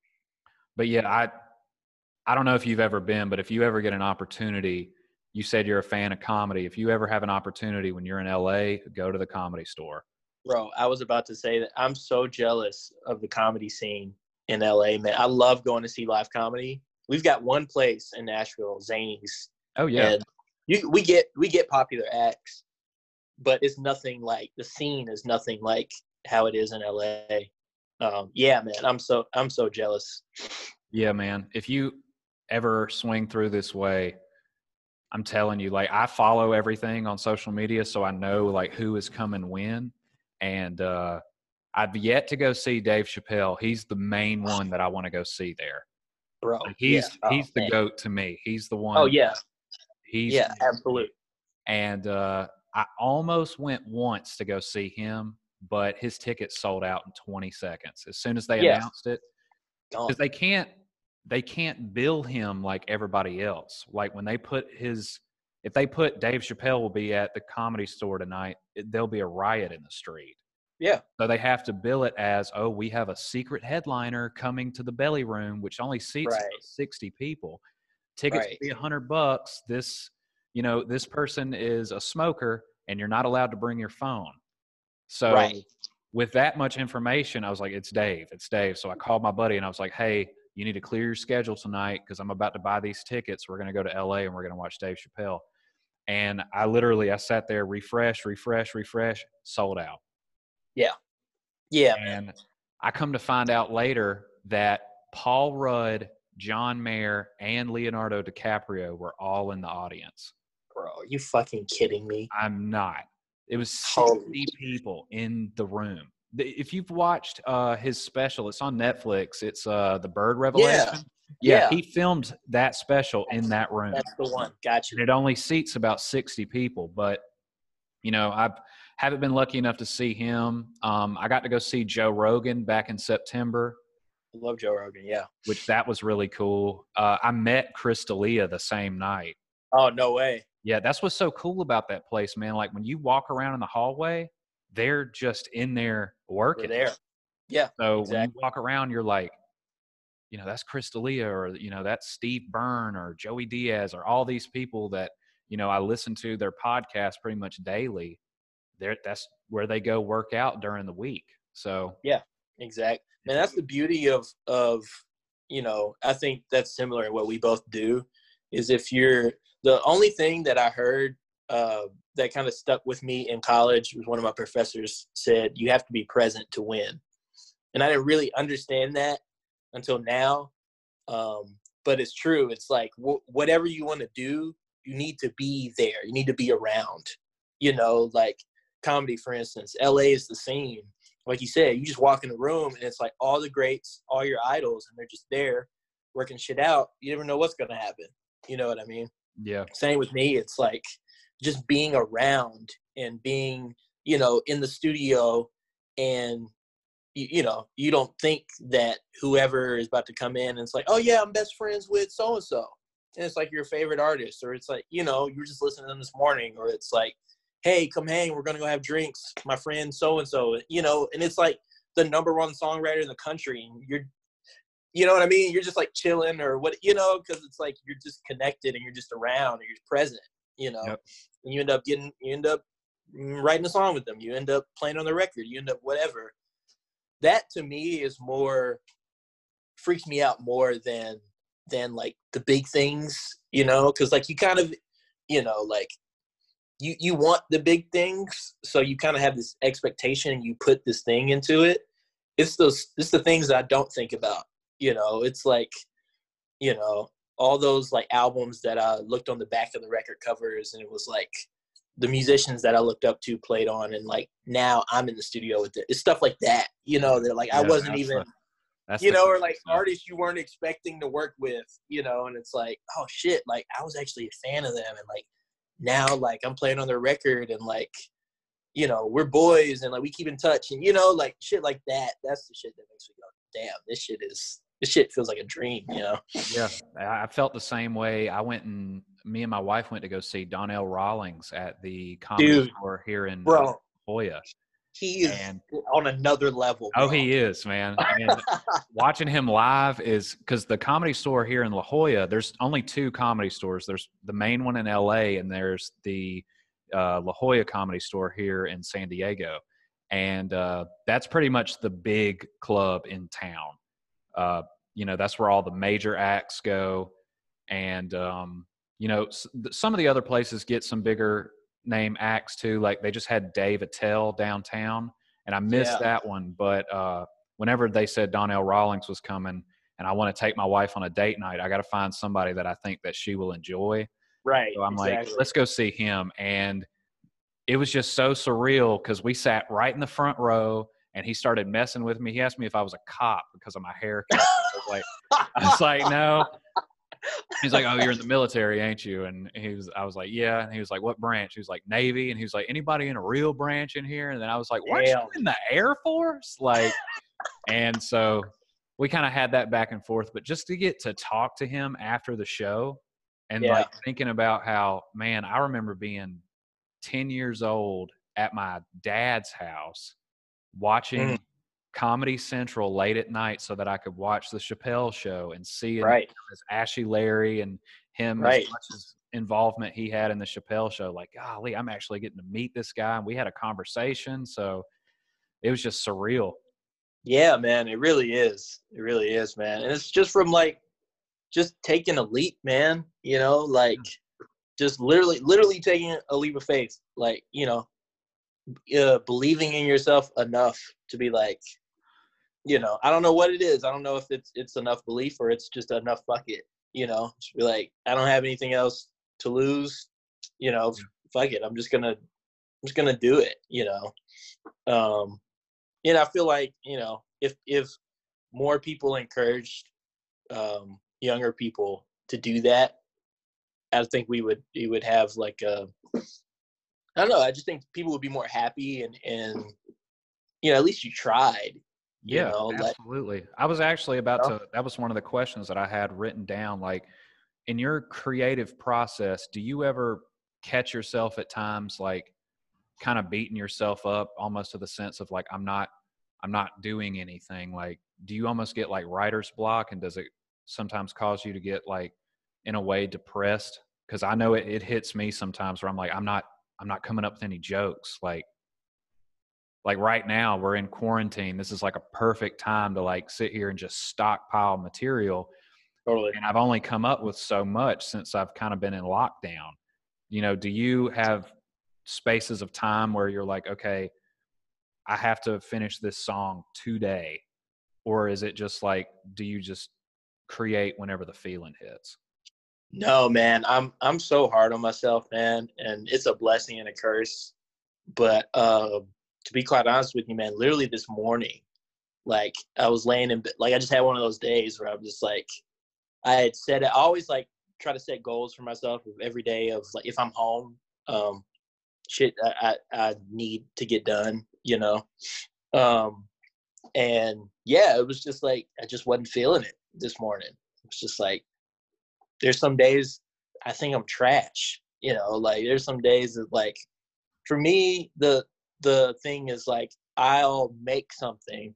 But yeah, I I don't know if you've ever been, but if you ever get an opportunity, you said you're a fan of comedy. If you ever have an opportunity when you're in L A, go to the Comedy Store. Bro, I was about to say that I'm so jealous of the comedy scene in L A, man. I love going to see live comedy. We've got one place in Nashville, Zanies. Oh yeah. And you, we get we get popular acts. But it's nothing like the scene is nothing like how it is in L A. Um, yeah, man, I'm so I'm so jealous. Yeah, man. If you ever swing through this way, I'm telling you, like I follow everything on social media, so I know like who is coming when. And uh, I've yet to go see Dave Chappelle. He's the main one that I want to go see there. Bro, Like he's yeah. oh, he's the man. GOAT to me. He's the one. Oh yeah, he's yeah, absolutely. And uh, I almost went once to go see him, but his tickets sold out in twenty seconds as soon as they Yeah. announced it. Gone. Because they can't they can't bill him like everybody else. Like when they put his if they put Dave Chappelle will be at the Comedy Store tonight, it, there'll be a riot in the street. Yeah. So they have to bill it as, oh, we have a secret headliner coming to the Belly Room, which only seats Right. about sixty people. Tickets Right. will be a hundred bucks. This, you know, this person is a smoker, and you're not allowed to bring your phone. So Right. with that much information, I was like, it's Dave, it's Dave. So I called my buddy, and I was like, hey, you need to clear your schedule tonight because I'm about to buy these tickets. We're going to go to L A and we're going to watch Dave Chappelle. And I literally, I sat there, refresh, refresh, refresh, sold out. Yeah. Yeah. Man. And I come to find out later that Paul Rudd, John Mayer, and Leonardo DiCaprio were all in the audience. Bro, are you fucking kidding me? I'm not. It was Holy sixty people in the room. If you've watched uh, his special, it's on Netflix. It's uh, The Bird Revelation. Yeah. Yeah, he filmed that special in that room. That's the one. Gotcha. And it only seats about sixty people, but you know, I haven't been lucky enough to see him. Um, I got to go see Joe Rogan back in September. I love Joe Rogan, yeah. Which that was really cool. Uh, I met Chris D'Elia the same night. Oh, no way. Yeah, that's what's so cool about that place, man. Like when you walk around in the hallway, they're just in there working. We're there. Yeah. So exactly. when you walk around, you're like, you know, that's Chris D'Elia, or, you know, that's Steve Byrne or Joey Diaz, or all these people that, you know, I listen to their podcast pretty much daily. They're, that's where they go work out during the week. So yeah, exactly. Man, that's the beauty of, of, you know, I think that's similar to what we both do is if you're the only thing that I heard uh, that kind of stuck with me in college was one of my professors said, you have to be present to win. And I didn't really understand that until now. Um, but it's true. It's like w- whatever you want to do, you need to be there. You need to be around, you know, like comedy, for instance. L A is the scene. Like you said, you just walk in the room and it's like all the greats, all your idols, and they're just there working shit out. You never know what's going to happen. You know what I mean? Yeah. Same with me. It's like just being around and being, you know, in the studio, and, you, you know, you don't think that whoever is about to come in and it's like, oh, yeah, I'm best friends with so-and-so. And it's like your favorite artist, or it's like, you know, you were just listening to them this morning, or it's like, hey, come hang, we're going to go have drinks, my friend so-and-so, you know, and it's like the number one songwriter in the country, and you're, you know what I mean? You're just like chilling or what, you know, because it's like you're just connected and you're just around and you're just present, you know, yep. and you end up getting, you end up writing a song with them. You end up playing on the record. You end up whatever. That to me is more, freaks me out more than, than like the big things, you know, because like you kind of, you know, like you, you want the big things. So you kind of have this expectation, you put this thing into it. It's those, it's the things that I don't think about. You know, it's like, you know, all those like albums that I looked on the back of the record covers, and it was like the musicians that I looked up to played on, and like now I'm in the studio with it. It's stuff like that, you know, that like yeah, I wasn't even, the, you know, or like stuff. Artists you weren't expecting to work with, you know, and it's like, oh shit, like I was actually a fan of them, and like now like I'm playing on their record, and like, you know, we're boys, and like we keep in touch, and you know, like shit like that. That's the shit that makes me go, damn, this shit is. This shit feels like a dream, you know? Yeah, I felt the same way. I went and me and my wife went to go see Donnell Rawlings at the Comedy Dude, Store here in bro, La Jolla. He is and, on another level, bro. Oh, he is, man. And watching him live is because the Comedy Store here in La Jolla, there's only two comedy stores. There's the main one in L A, and there's the uh, La Jolla Comedy Store here in San Diego. And uh, that's pretty much the big club in town. Uh, you know, that's where all the major acts go. And, um, you know, s- some of the other places get some bigger name acts too. Like they just had Dave Attell downtown, and I missed Yeah. that one. But uh, whenever they said Donnell Rawlings was coming and I want to take my wife on a date night, I got to find somebody that I think that she will enjoy. Right. So I'm exactly. like, let's go see him. And it was just so surreal because we sat right in the front row and he started messing with me. He asked me if I was a cop because of my haircut. I was like, I was like, no. He's like, oh, you're in the military, ain't you? And he was, I was like, yeah. And he was like, what branch? He was like, Navy. And he was like, anybody in a real branch in here? And then I was like, weren't you in the Air Force? Like, and so we kind of had that back and forth. But just to get to talk to him after the show and Yeah. like thinking about how, man, I remember being ten years old at my dad's house watching Mm. Comedy Central late at night so that I could watch the Chappelle Show and see Right. as Ashy Larry and him, Right. as much as involvement he had in the Chappelle Show. Like, golly, I'm actually getting to meet this guy. And we had a conversation. So it was just surreal. Yeah, man, it really is. It really is, man. And it's just from like, just taking a leap, man, you know, like just literally, literally taking a leap of faith, like, you know, uh, believing in yourself enough to be like, you know, I don't know what it is. I don't know if it's it's enough belief or it's just enough bucket, you know, just be like, I don't have anything else to lose, you know, fuck it. I'm just gonna, I'm just gonna do it, you know. Um, and I feel like, you know, if if more people encouraged um, younger people to do that, I think we would we would have like a, I don't know. I just think people would be more happy and and you know, at least you tried. You Yeah, know, like, absolutely. I was actually about you know? to, that was one of the questions that I had written down. Like, in your creative process, do you ever catch yourself at times like kind of beating yourself up almost to the sense of like, I'm not, I'm not doing anything? Like, do you almost get like writer's block, and does it sometimes cause you to get like, in a way, depressed? Because I know it, it hits me sometimes where I'm like, I'm not, I'm not coming up with any jokes. Like, like right now we're in quarantine. This is like a perfect time to like sit here and just stockpile material. Totally. And I've only come up with so much since I've kind of been in lockdown. You know, do you have spaces of time where you're like, okay, I have to finish this song today? Or is it just like, do you just create whenever the feeling hits? No, man, I'm I'm so hard on myself, man, and it's a blessing and a curse. But uh, to be quite honest with you, man, literally this morning, like I was laying in bed, like I just had one of those days where I'm just like, I had set it. I always like try to set goals for myself every day of like, if I'm home, um, shit I, I, I need to get done, you know? Um, and yeah, it was just like, I just wasn't feeling it this morning. It was just like, there's some days I think I'm trash, you know, like there's some days that like, for me, the, the thing is like, I'll make something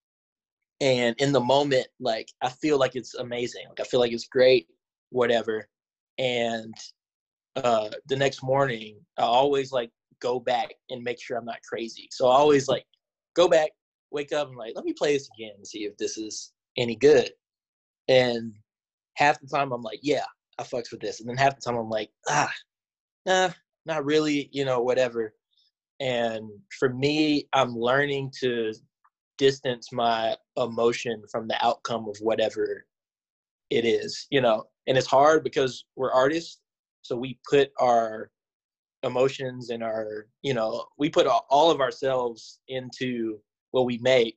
and in the moment, like, I feel like it's amazing. Like, I feel like it's great, whatever. And uh, the next morning, I always like go back and make sure I'm not crazy. So I always like go back, wake up and like, let me play this again and see if this is any good. And half the time I'm like, yeah, I fucks with this. And then half the time I'm like, ah, nah, not really, you know, whatever. And for me, I'm learning to distance my emotion from the outcome of whatever it is, you know. And it's hard because we're artists, so we put our emotions and our, you know, we put all, all of ourselves into what we make.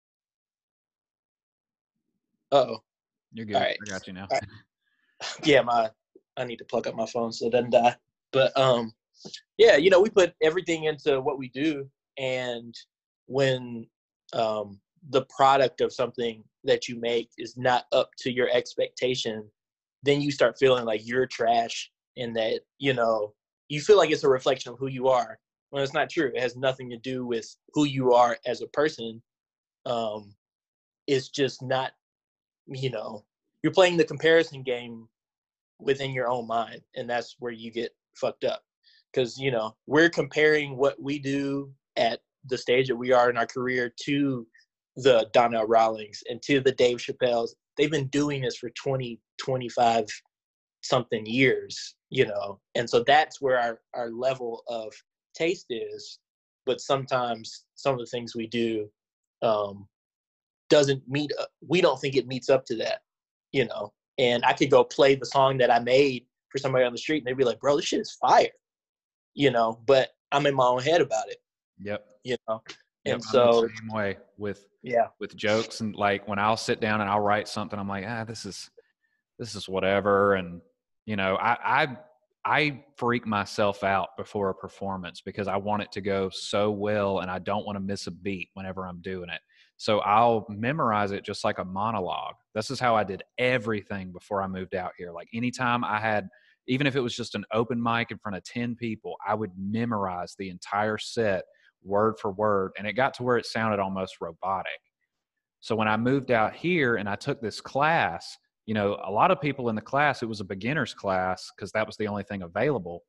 Uh-oh. You're good. All right. I got you now. Right. Yeah, my I need to plug up my phone so it doesn't die. But um yeah, you know, we put everything into what we do, and when um the product of something that you make is not up to your expectation, then you start feeling like you're trash, and that, you know, you feel like it's a reflection of who you are. Well, it's not true. It has nothing to do with who you are as a person. Um, it's just not, you know, you're playing the comparison game within your own mind, and that's where you get fucked up. Because, you know, we're comparing what we do at the stage that we are in our career to the Donnell Rawlings and to the Dave Chappelle's. They've been doing this for twenty, twenty-five something years, you know, and so that's where our, our level of taste is. But sometimes some of the things we do um, doesn't meet, we don't think it meets up to that, you know. And I could go play the song that I made for somebody on the street and they'd be like, bro, this shit is fire, you know, but I'm in my own head about it. Yep. You know, Yep, and I'm so the same way with yeah, with jokes, and like when I'll sit down and I'll write something, I'm like, ah, this is this is whatever, and you know, I I I freak myself out before a performance because I want it to go so well, and I don't want to miss a beat whenever I'm doing it. So I'll memorize it just like a monologue. This is how I did everything before I moved out here. Like anytime I had, even if it was just an open mic in front of ten people, I would memorize the entire set word for word. And it got to where it sounded almost robotic. So when I moved out here and I took this class, you know, a lot of people in the class, it was a beginner's class because that was the only thing available.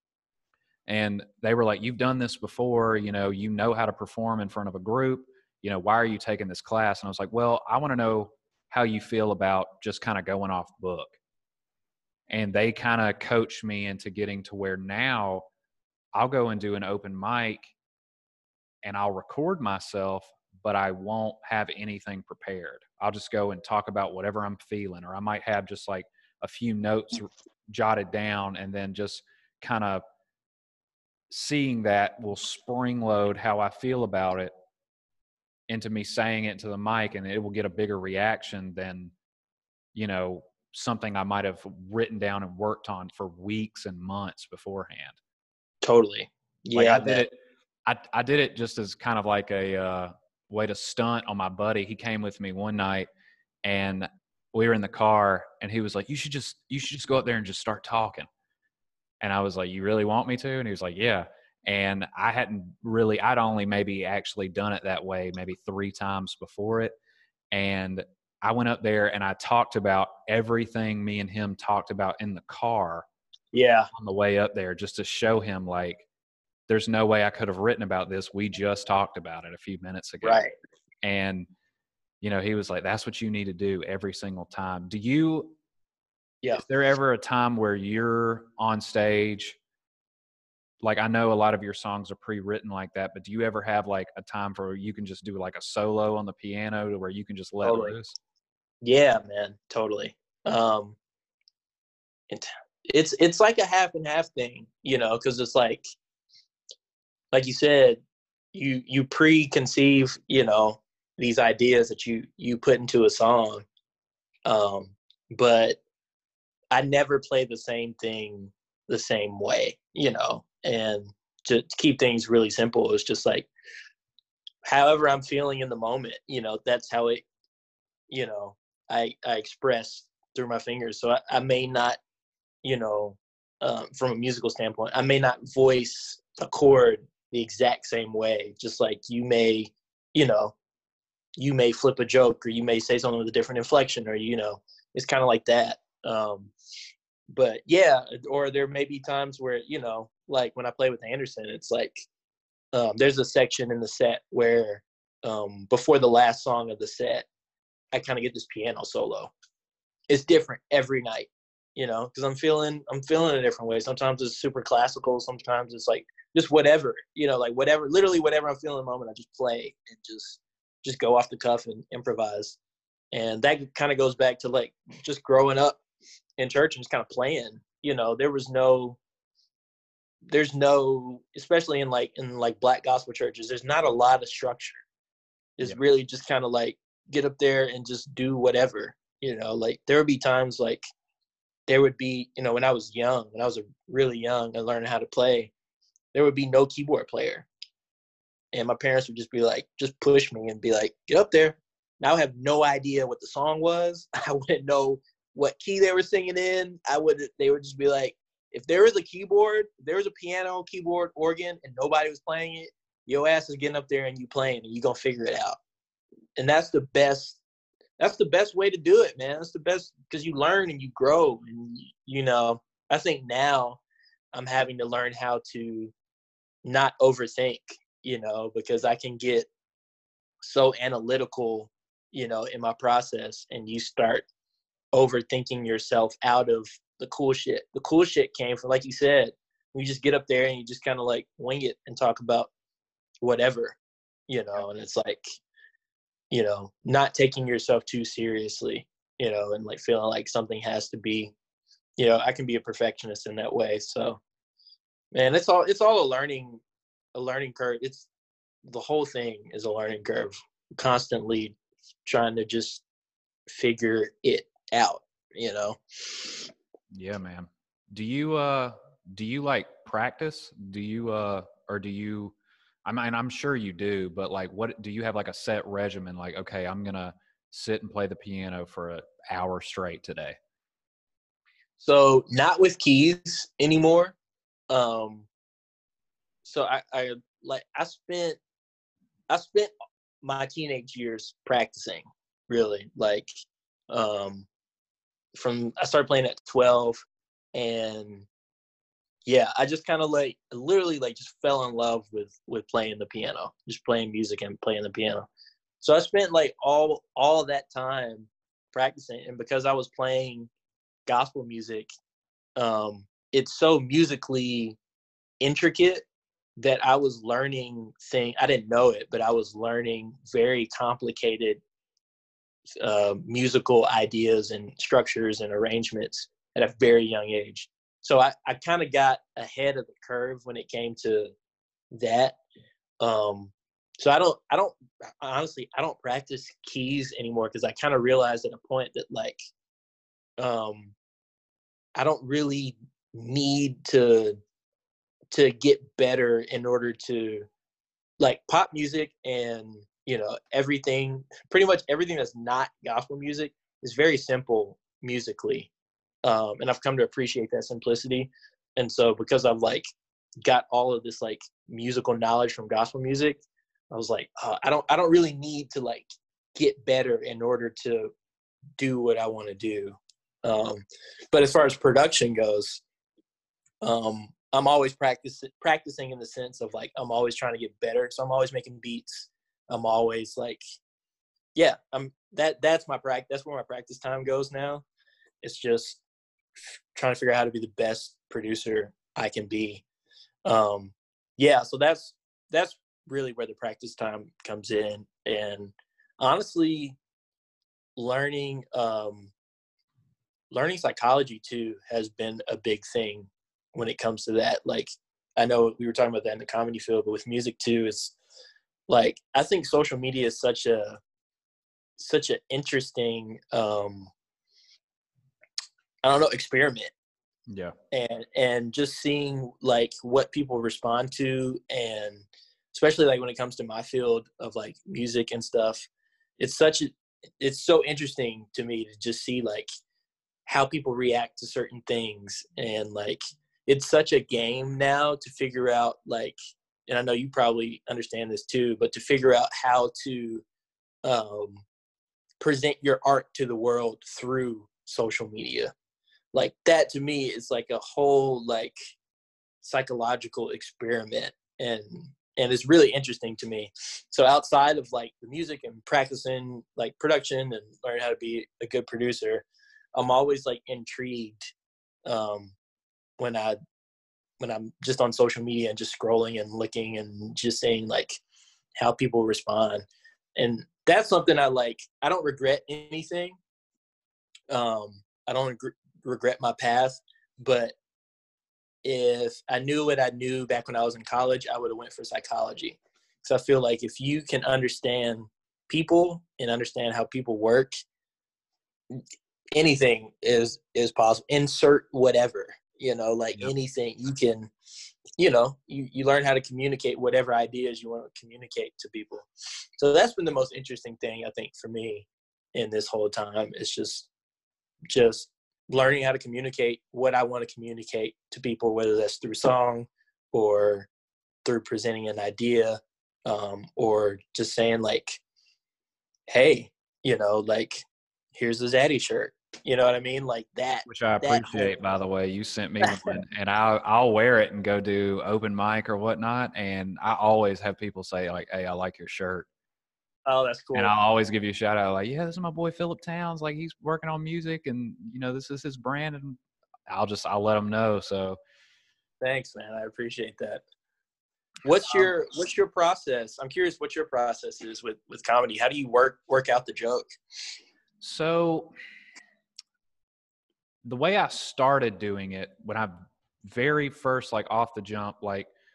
And they were like, you've done this before, you know, you know how to perform in front of a group. You know, why are you taking this class? And I was like, well, I want to know how you feel about just kind of going off book. And they kind of coached me into getting to where now I'll go and do an open mic and I'll record myself, but I won't have anything prepared. I'll just go and talk about whatever I'm feeling, or I might have just like a few notes jotted down, and then just kind of seeing that will spring load how I feel about it into me saying it to the mic, and it will get a bigger reaction than, you know, something I might have written down and worked on for weeks and months beforehand. totally. Yeah, like I did it. I, I did it just as kind of like a uh, way to stunt on my buddy. He came with me one night and we were in the car and he was like, you should just, you should just go up there and just start talking. And I was like, you really want me to? And he was like, yeah. And I hadn't really, I'd only maybe actually done it that way, maybe three times before it. And I went up there and I talked about everything me and him talked about in the car. Yeah. On the way up there, just to show him like, there's no way I could have written about this. We just talked about it a few minutes ago. Right. And, you know, he was like, that's what you need to do every single time. Do you, yeah. Is there ever a time where you're on stage? Like, I know a lot of your songs are pre-written like that, but do you ever have like a time for where you can just do like a solo on the piano to where you can just let Totally. loose? Yeah, man. Totally. Um, it, it's, it's like a half and half thing, you know, cause it's like, like you said, you you preconceive, you know, these ideas that you you put into a song, um, but I never play the same thing the same way, you know. And to, to keep things really simple, it's just like, however I'm feeling in the moment, you know, that's how it, you know, I I express through my fingers. So I, I may not, you know, um, from a musical standpoint, I may not voice a chord the exact same way, just like you may, you know, you may flip a joke or you may say something with a different inflection, or, you know, it's kind of like that. Um, but yeah, or there may be times where, you know, like when I play with Anderson, it's like, um, there's a section in the set where um, before the last song of the set, I kind of get this piano solo. It's different every night, you know, because I'm feeling, I'm feeling a different way. Sometimes it's super classical. Sometimes it's like, just whatever, you know, like whatever, literally whatever I'm feeling in the moment, I just play and just, just go off the cuff and improvise. And that kind of goes back to like just growing up in church and just kind of playing, you know, there was no, there's no, especially in like, in like Black gospel churches, there's not a lot of structure. It's yeah. really just kind of like get up there and just do whatever, you know, like there would be times like there would be, you know, when I was young, when I was really young and learning how to play, there would be no keyboard player. And my parents would just be like, just push me and be like, get up there. Now I have no idea what the song was. I wouldn't know what key they were singing in. I would, they would just be like, if there was a keyboard, if there was a piano, keyboard, organ, and nobody was playing it, your ass is getting up there and you playing and you gonna figure it out. And that's the best, that's the best way to do it, man. That's the best, because you learn and you grow. And, you know, I think now I'm having to learn how to not overthink, you know, because I can get so analytical, you know, in my process, and you start overthinking yourself out of the cool shit. The cool shit came from, like you said, you just get up there and you just kind of like wing it and talk about whatever, you know, and it's like, you know, not taking yourself too seriously, you know, and like feeling like something has to be, you know, I can be a perfectionist in that way. So, man, it's all, it's all a learning, a learning curve. It's the whole thing is a learning curve, constantly trying to just figure it out, you know? Yeah, man. Do you, uh, do you like practice? Do you, uh, or do you, I mean, I'm sure you do, but like, what, do you have like a set regimen? Like, okay, I'm going to sit and play the piano for an hour straight today. So not with keys anymore. Um, so I, I like, I spent, I spent my teenage years practicing, really. Like, um, from, I started playing at twelve, and yeah, I just kind of like, literally like just fell in love with, with playing the piano, just playing music and playing the piano. So I spent like all, all that time practicing. And because I was playing gospel music, um, it's so musically intricate that I was learning things. I didn't know it, but I was learning very complicated uh, musical ideas and structures and arrangements at a very young age. So I, I kind of got ahead of the curve when it came to that. Um, so I don't, I don't, honestly, I don't practice keys anymore because I kind of realized at a point that like, um, I don't really need to to get better in order to, like, pop music and, you know, everything, pretty much everything that's not gospel music is very simple musically. Um, and I've come to appreciate that simplicity. And so because I've like got all of this like musical knowledge from gospel music, I was like, uh, I don't, I don't really need to like get better in order to do what I want to do. Um, but as far as production goes, um, I'm always practice, practicing in the sense of like, I'm always trying to get better. So I'm always making beats. I'm always like, yeah, I'm that, that's my practice. That's where my practice time goes now. It's just trying to figure out how to be the best producer I can be. Um, yeah. So that's, that's really where the practice time comes in. And honestly, learning, um, learning psychology too has been a big thing when it comes to that. Like, I know we were talking about that in the comedy field, but with music too, it's like, I think social media is such a, such an interesting, um, I don't know, experiment. Yeah. And, and just seeing like what people respond to, and especially like when it comes to my field of like music and stuff, it's such a, it's so interesting to me to just see like how people react to certain things. And like, it's such a game now to figure out like, and I know you probably understand this too, but to figure out how to um, present your art to the world through social media. Like that to me is like a whole like psychological experiment, and and it's really interesting to me. So outside of like the music and practicing like production and learning how to be a good producer, I'm always like intrigued um, when I when I'm just on social media and just scrolling and looking and just seeing like how people respond. And that's something I like. I don't regret anything. Um, I don't reg- regret my path, but if I knew what I knew back when I was in college, I would have went for psychology. So I feel like if you can understand people and understand how people work, anything is is possible. Insert whatever, you know, like Yep. anything you can, you know, you, you learn how to communicate whatever ideas you want to communicate to people. So that's been the most interesting thing, I think, for me in this whole time. It's just just learning how to communicate what I want to communicate to people, whether that's through song or through presenting an idea, um, or just saying like, hey, you know, like, here's the Zaddy shirt. You know what I mean? Like that. Which I that appreciate, whole, by the way. You sent me one, and I'll, I'll wear it and go do open mic or whatnot. And I always have people say, like, hey, I like your shirt. oh, that's And cool. I'll always give you a shout out, like, yeah, this is my boy Philip Towns. Like, he's working on music, and, you know, this is his brand. And I'll just, I'll let them know. So, Thanks, man. I appreciate that. What's um, your what's your process? I'm curious what your process is with with comedy. How do you work work out the joke? so the way I started doing it when I very first, like, off the jump, like,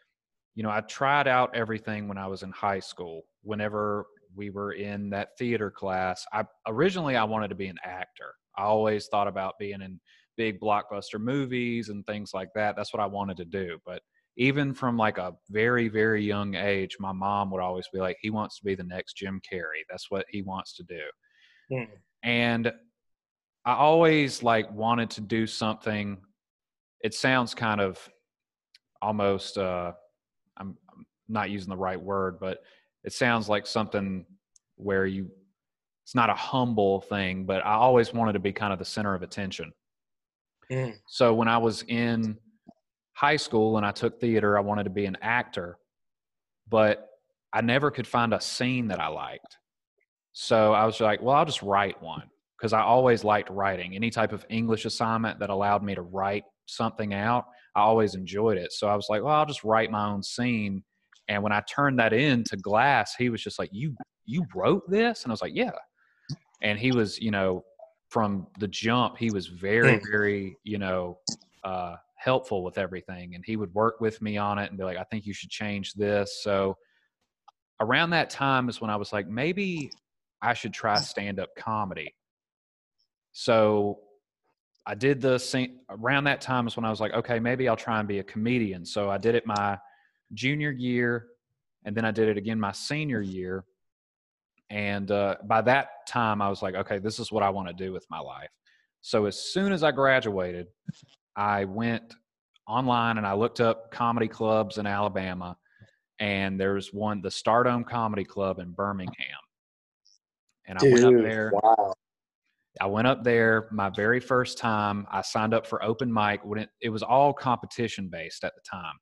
you know, I tried out everything when I was in high school. Whenever we were in that theater class, I originally I wanted to be an actor. I always thought about being in big blockbuster movies and things like that. That's what I wanted to do. But even from like a very, very young age, my mom would always be like, he wants to be the next Jim Carrey. That's what he wants to do. Mm. And I always like wanted to do something. It sounds kind of almost, uh, I'm, I'm not using the right word, but it sounds like something where you, it's not a humble thing, but I always wanted to be kind of the center of attention. Mm. So when I was in high school and I took theater, I wanted to be an actor, but I never could find a scene that I liked. So I was like, well, I'll just write one, because I always liked writing. Any type of English assignment that allowed me to write something out, I always enjoyed it. So I was like, well, I'll just write my own scene. And when I turned that in to Glass, he was just like, you, you wrote this? And I was like, yeah. And he was, you know, from the jump, he was very, very, you know, uh, helpful with everything. And he would work with me on it and be like, I think you should change this. So around that time is when I was like, maybe I should try stand-up comedy. So I did the same, around that time is when I was like, okay, maybe I'll try and be a comedian. So I did it my junior year, and then I did it again my senior year. And uh, by that time, I was like, okay, this is what I want to do with my life. So as soon as I graduated, I went online and I looked up comedy clubs in Alabama. And there's one, the Stardome Comedy Club in Birmingham. And I Dude, went up there. Wow. I went up there my very first time. I signed up for open mic when it, it was all competition based at the time.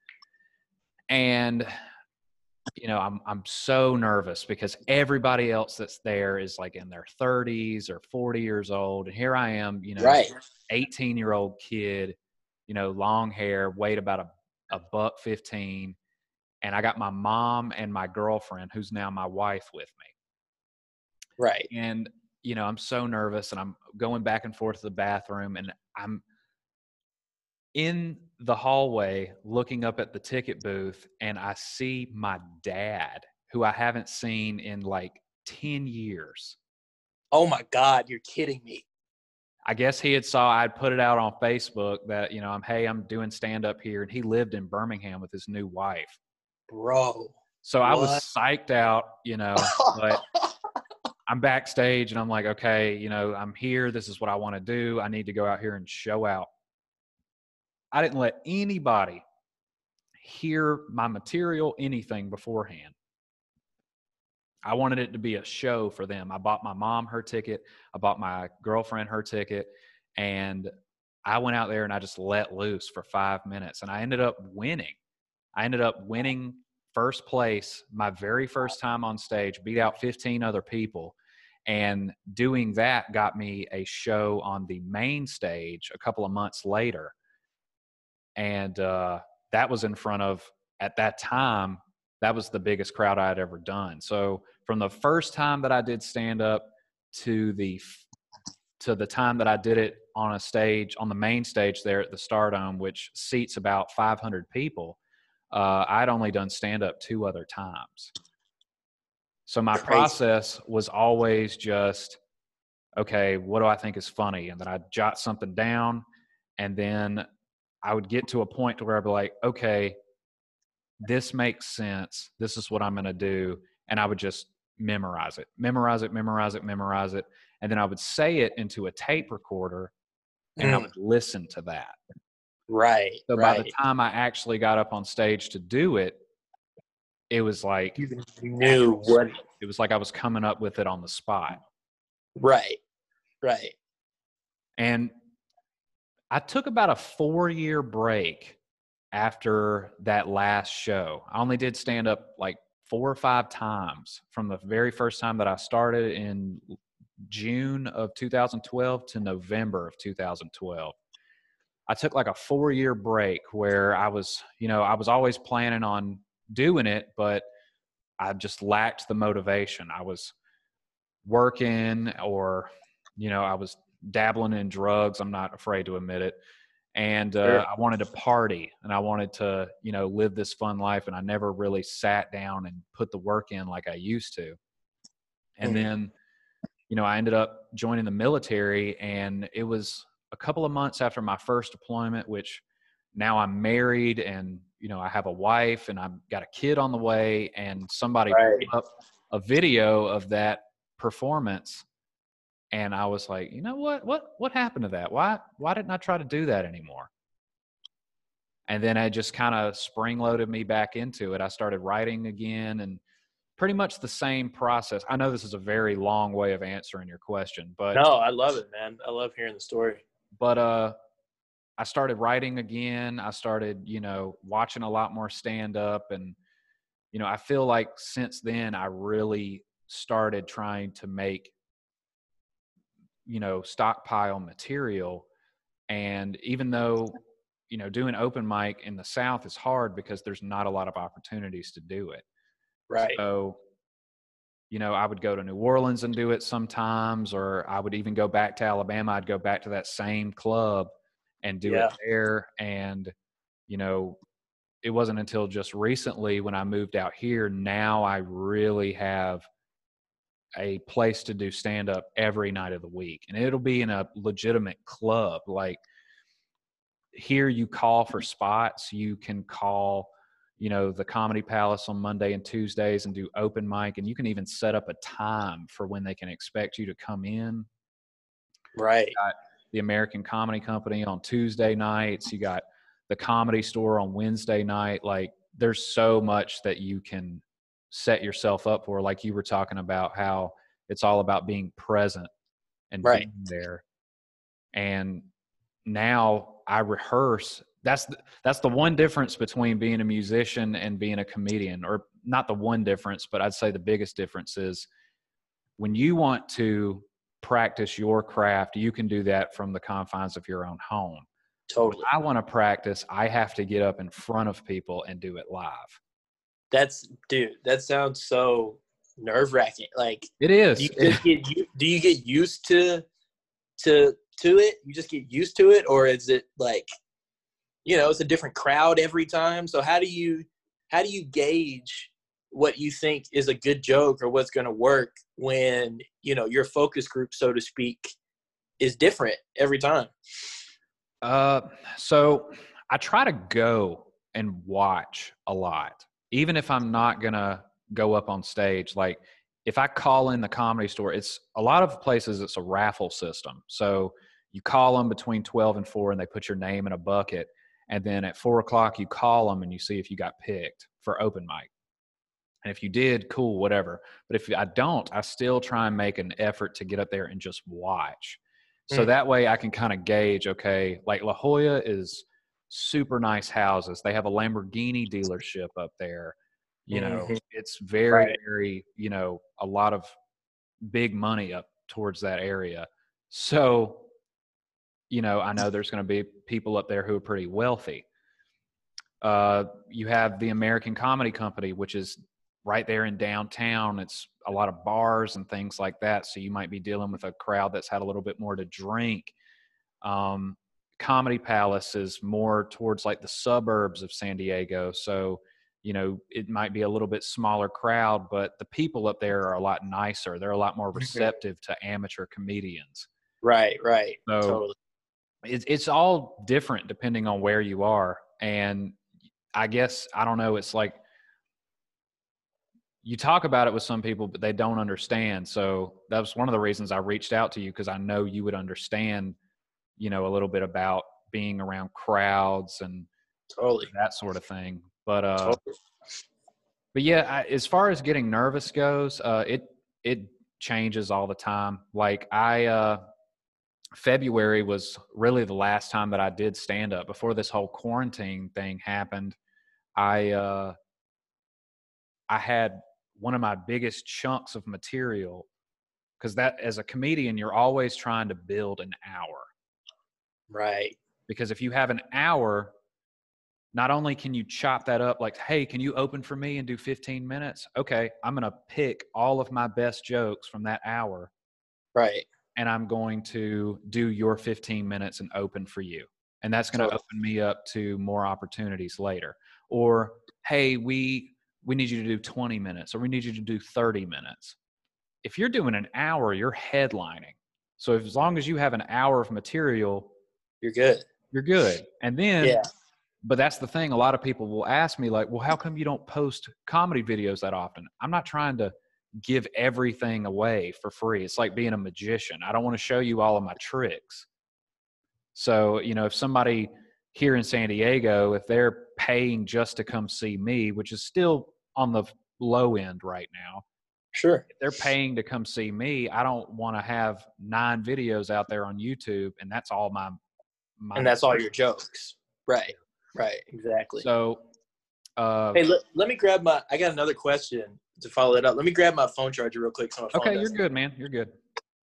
And, you know, I'm, I'm so nervous because everybody else that's there is like in their thirties or forty years old. And here I am, you know, Right. eighteen year old kid, you know, long hair, weighed about a, a buck fifteen. And I got my mom and my girlfriend, who's now my wife, with me. Right. And, you know, I'm so nervous, and I'm going back and forth to the bathroom, and I'm in the hallway looking up at the ticket booth, and I see my dad, who I haven't seen in like ten years. Oh my God, you're kidding me. I guess he had saw I'd put it out on Facebook that, you know, I'm, hey, I'm doing stand up here. And he lived in Birmingham with his new wife. Bro. So I what? was psyched out, you know, but I'm backstage and I'm like, okay, you know, I'm here. This is what I want to do. I need to go out here and show out. I didn't let anybody hear my material, anything beforehand. I wanted it to be a show for them. I bought my mom her ticket. I bought my girlfriend her ticket. And I went out there and I just let loose for five minutes. And I ended up winning. I ended up winning first place my very first time on stage, beat out fifteen other people. And doing that got me a show on the main stage a couple of months later. And uh, that was in front of, at that time, that was the biggest crowd I had ever done. So from the first time that I did stand up to the to the time that I did it on a stage, on the main stage there at the Stardome, which seats about five hundred people, uh, I'd only done stand up two other times. So my Crazy. process was always just, okay, what do I think is funny? And then I'd jot something down, and then I would get to a point to where I'd be like, okay, this makes sense. This is what I'm going to do. And I would just memorize it, memorize it, memorize it, memorize it. And then I would say it into a tape recorder, and mm. I would listen to that. Right. So right. by the time I actually got up on stage to do it, it was like, you knew what it was like I was coming up with it on the spot. Right. Right. And I took about a four year break after that last show. I only did stand up like four or five times from the very first time that I started in June of two thousand twelve to November of two thousand twelve. I took like a four year break where I was, you know, I was always planning on doing it, but I just lacked the motivation. I was working, or, you know, I was dabbling in drugs. I'm not afraid to admit it. And uh, Sure. I wanted to party, and I wanted to, you know, live this fun life. And I never really sat down and put the work in like I used to. And Mhm. then, you know, I ended up joining the military, and it was a couple of months after my first deployment, which now I'm married, and, you know, I have a wife, and I've got a kid on the way, and somebody Right. pulled up a video of that performance. And I was like, you know what, what, what happened to that? Why, why didn't I try to do that anymore? And then I just kind of spring loaded me back into it. I started writing again, and pretty much the same process. I know this is a very long way of answering your question, but, No, I love it, man. I love hearing the story. but, uh, I started writing again. I started, you know, watching a lot more stand up, and, you know, I feel like since then I really started trying to make, you know, stockpile material. And even though, you know, doing open mic in the South is hard because there's not a lot of opportunities to do it. Right. So, you know, I would go to New Orleans and do it sometimes, or I would even go back to Alabama. I'd go back to that same club and do Yeah. it there. And, you know, it wasn't until just recently when I moved out here, now I really have a place to do stand up every night of the week. And it'll be in a legitimate club. Like, here you call for spots. You can call, you know, the Comedy Palace on Monday and Tuesdays and do open mic. And you can even set up a time for when they can expect you to come in. Right. Got the American Comedy Company on Tuesday nights. You got the Comedy Store on Wednesday night. Like, there's so much that you can set yourself up for. Like you were talking about, how it's all about being present and Right. being there. And now I rehearse. That's the, that's the one difference between being a musician and being a comedian, or not the one difference, but I'd say the biggest difference is when you want to practice your craft, you can do that from the confines of your own home. Totally. When I want to practice, I have to get up in front of people and do it live. That's, dude, that sounds so nerve wracking. Like, It is. do you, just get, u- do you get used to, to, to it? You just get used to it? Or is it like, you know, it's a different crowd every time. So how do you, how do you gauge what you think is a good joke or what's going to work when, you know, your focus group, so to speak, is different every time? Uh, so I try to go and watch a lot, even if I'm not going to go up on stage. Like, if I call in the Comedy Store, it's a lot of places, it's a raffle system. So you call them between twelve and four, and they put your name in a bucket. And then at four o'clock, you call them and you see if you got picked for open mic. And if you did, cool, whatever. But if I don't, I still try and make an effort to get up there and just watch. So Mm. that way I can kind of gauge, okay, like La Jolla is super nice houses. They have a Lamborghini dealership up there. You know, Mhm. it's very, Right. very, you know, a lot of big money up towards that area. So, you know, I know there's going to be people up there who are pretty wealthy. Uh, you have the American Comedy Company, which is right there in downtown. It's a lot of bars and things like that. So you might be dealing with a crowd that's had a little bit more to drink. Um, Comedy Palace is more towards like the suburbs of San Diego. So, you know, it might be a little bit smaller crowd, but the people up there are a lot nicer. They're a lot more receptive to amateur comedians. Right, right. So Totally. it's, it's all different depending on where you are. And I guess, I don't know, it's like, you talk about it with some people, but they don't understand. So that was one of the reasons I reached out to you, because I know you would understand, you know, a little bit about being around crowds and Totally. that sort of thing. But, uh, Totally. but yeah, I, as far as getting nervous goes, uh, it, it changes all the time. Like I, uh, February was really the last time that I did stand up before this whole quarantine thing happened. I, uh, I had one of my biggest chunks of material, because that, as a comedian, you're always trying to build an hour. Right. Because if you have an hour, not only can you chop that up, like, hey, can you open for me and do fifteen minutes? Okay, I'm going to pick all of my best jokes from that hour. Right. And I'm going to do your fifteen minutes and open for you. And that's going to So- open me up to more opportunities later. Or, hey, we we need you to do twenty minutes, or we need you to do thirty minutes. If you're doing an hour, you're headlining. So if, as long as you have an hour of material, You're good. you're good. And then, Yeah. but that's the thing. A lot of people will ask me like, well, how come you don't post comedy videos that often? I'm not trying to give everything away for free. It's like being a magician. I don't want to show you all of my tricks. So, you know, if somebody here in San Diego, if they're paying just to come see me, which is still on the low end right now, Sure. if they're paying to come see me, I don't want to have nine videos out there on YouTube and that's all my, my And that's all your jokes. Right. Right. Exactly. So, uh, hey, let, let me grab my, I got another question to follow it up. Let me grab my phone charger real quick. So my phone okay, you're doesn't- good, man. You're good.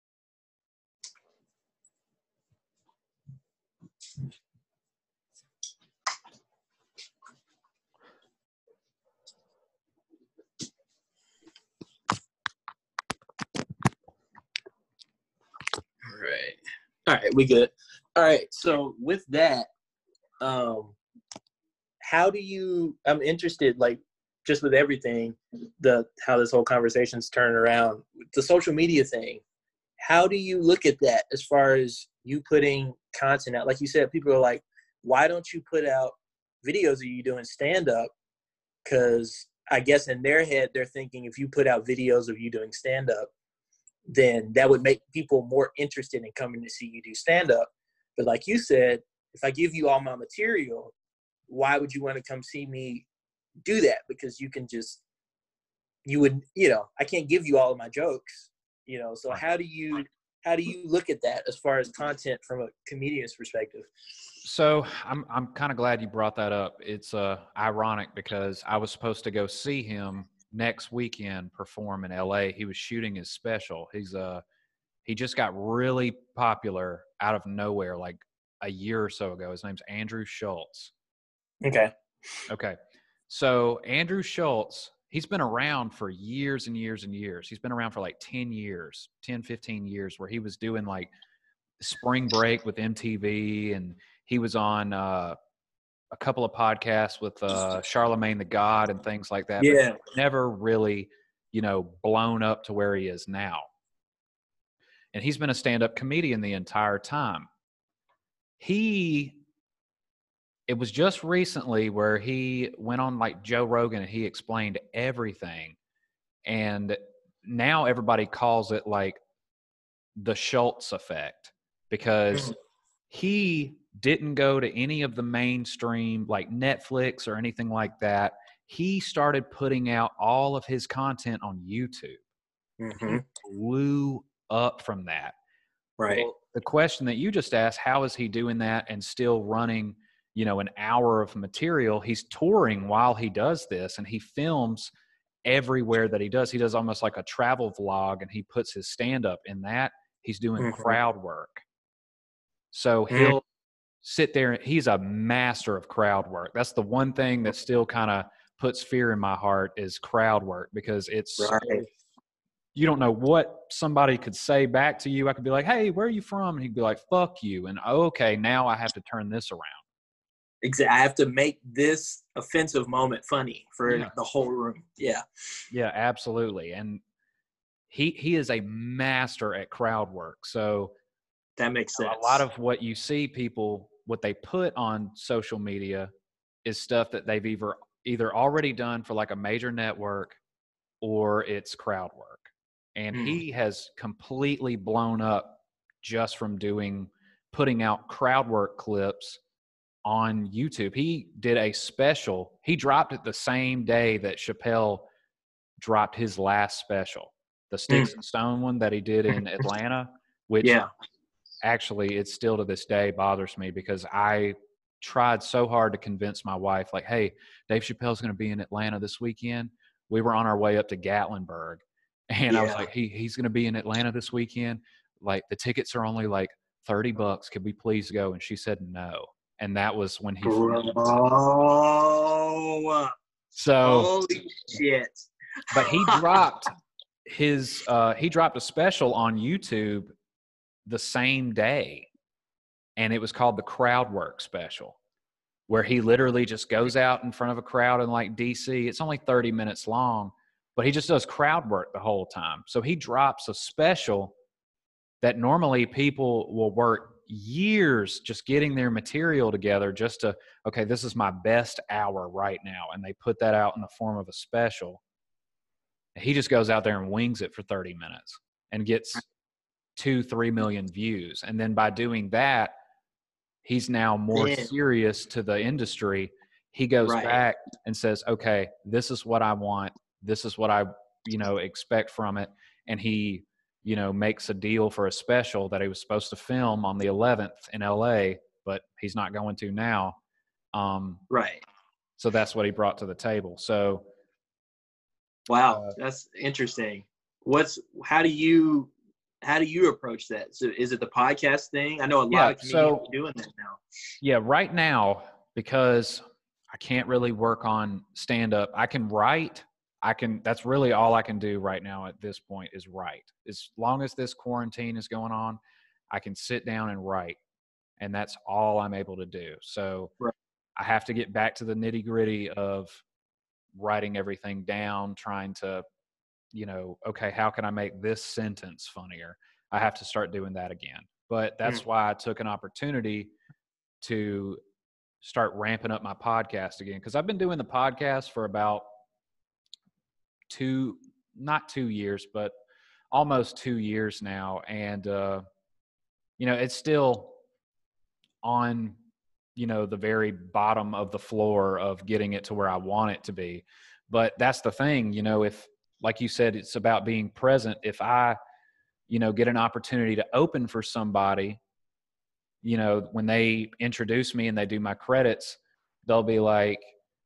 All right. All right, we good. All right. So with that, um, how do you? I'm interested, like, just with everything, the how this whole conversation's turned around, the social media thing. How do you look at that as far as you putting content out? Like you said, people are like, why don't you put out videos of you doing stand up? Because I guess in their head, they're thinking if you put out videos of you doing stand up, then that would make people more interested in coming to see you do stand up. But like you said, if I give you all my material, why would you want to come see me do that? Because you can just, you would, you know, I can't give you all of my jokes, you know, so how do you, how do you look at that as far as content from a comedian's perspective? So I'm I'm kind of glad you brought that up. It's uh, ironic because I was supposed to go see him next weekend perform in L A. He was shooting his special. He's uh he just got really popular out of nowhere like a year or so ago. His name's Andrew Schultz. Okay. Okay. So Andrew Schultz, he's been around for years and years and years. He's been around for like ten years, ten, fifteen years, where he was doing like Spring Break with M T V, and he was on uh, a couple of podcasts with uh, Charlemagne the God and things like that. Yeah. But never really, you know, blown up to where he is now. And he's been a stand-up comedian the entire time. He, it was just recently where he went on like Joe Rogan and he explained everything. And now everybody calls it like the Schultz effect, because he didn't go to any of the mainstream like Netflix or anything like that. He started putting out all of his content on YouTube. Mm-hmm. Blew up from that. Right. Well, the question that you just asked, how is he doing that and still running, you know, an hour of material? He's touring while he does this, and he films everywhere that he does. He does almost like a travel vlog, and he puts his stand-up in that. He's doing Mhm. crowd work. So Mhm. he'll sit there. He's a master of crowd work. That's the one thing that still kind of puts fear in my heart is crowd work, because it's so- Right. you don't know what somebody could say back to you. I could be like, hey, where are you from? And he'd be like, fuck you. And okay, now I have to turn this around. Exactly. I have to make this offensive moment funny for Yeah. the whole room. Yeah. Yeah, absolutely. And he he is a master at crowd work. So That makes sense. a lot of what you see people, what they put on social media is stuff that they've either either already done for like a major network, or it's crowd work. And Mm. he has completely blown up just from doing, putting out crowd work clips on YouTube. He did a special. He dropped it the same day that Chappelle dropped his last special, the Sticks and Stone one that he did in Atlanta, which Yeah. actually it still to this day bothers me, because I tried so hard to convince my wife, like, hey, Dave Chappelle's going to be in Atlanta this weekend. We were on our way up to Gatlinburg, and I was Yeah. like, he, he's going to be in Atlanta this weekend. Like, the tickets are only like thirty bucks. Could we please go? And she said no. And that was when he filmed. Oh. So, Holy shit. but he dropped his, uh, he dropped a special on YouTube the same day. and it was called the Crowd Work Special, where he literally just goes out in front of a crowd in like D C. It's only thirty minutes long, but he just does crowd work the whole time. So he drops a special that normally people will work years just getting their material together just to, okay, this is my best hour right now. And they put that out in the form of a special. He just goes out there and wings it for thirty minutes and gets two, three million views. And then by doing that, he's now more Man. serious to the industry. He goes Right. back and says, okay, this is what I want. This is what I, you know, expect from it. And he, you know, makes a deal for a special that he was supposed to film on the eleventh in L A, but he's not going to now. Um, Right. so that's what he brought to the table. So, Wow, Uh, that's interesting. What's how do you how do you approach that? So is it the podcast thing? I know a lot Yeah, of comedians so- are doing that now. yeah, right now, because I can't really work on stand up, I can write. I can, that's really all I can do right now at this point is write. As long as this quarantine is going on, I can sit down and write. And that's all I'm able to do. So Right. I have to get back to the nitty gritty of writing everything down, trying to, you know, okay, how can I make this sentence funnier? I have to start doing that again. But that's why I took an opportunity to start ramping up my podcast again. Cause I've been doing the podcast for about two, not two years, but almost two years now. And, uh, you know, it's still on, you know, the very bottom of the floor of getting it to where I want it to be. But that's the thing, you know, if, like you said, it's about being present. If I, you know, get an opportunity to open for somebody, you know, when they introduce me and they do my credits, they'll be like,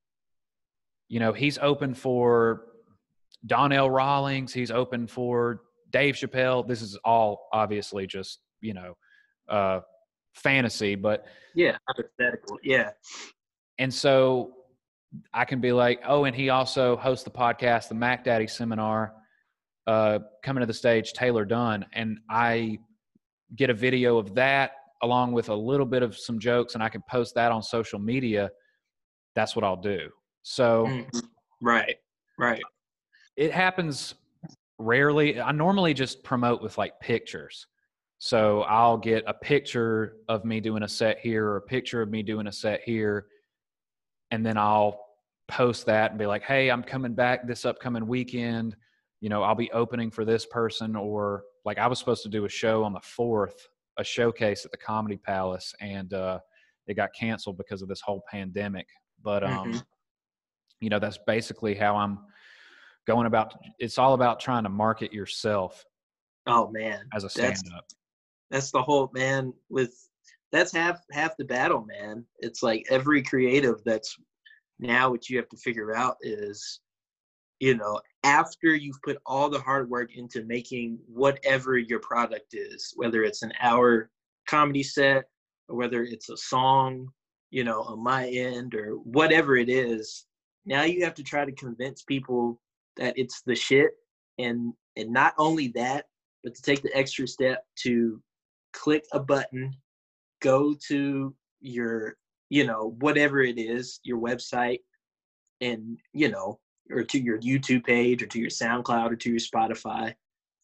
you know, he's open for Donnell Rawlings. He's open for Dave Chappelle. This is all obviously just, you know, uh, fantasy, but Yeah, hypothetical. Yeah. and so I can be like, oh, and he also hosts the podcast, the Mac Daddy Seminar, uh, coming to the stage, Taylor Dunn. And I get a video of that along with a little bit of some jokes, and I can post that on social media. That's what I'll do. So Mhm. Right. Right. it happens rarely. I normally just promote with like pictures. So I'll get a picture of me doing a set here or a picture of me doing a set here. And then I'll post that and be like, hey, I'm coming back this upcoming weekend. You know, I'll be opening for this person. Or like I was supposed to do a show on the fourth, a showcase at the Comedy Palace. And uh, it got canceled because of this whole pandemic. But, um, Mhm. you know, that's basically how I'm going about. It's all about trying to market yourself Oh man. as a That's stand-up. that's the whole man with that's half half the battle, man. It's like every creative that's now what you have to figure out is, you know, after you've put all the hard work into making whatever your product is, whether it's an hour comedy set or whether it's a song, you know, on my end or whatever it is, now you have to try to convince people that it's the shit. And and not only that, but to take the extra step to click a button, go to your, you know, whatever it is, your website, and, you know, or to your YouTube page or to your SoundCloud or to your Spotify,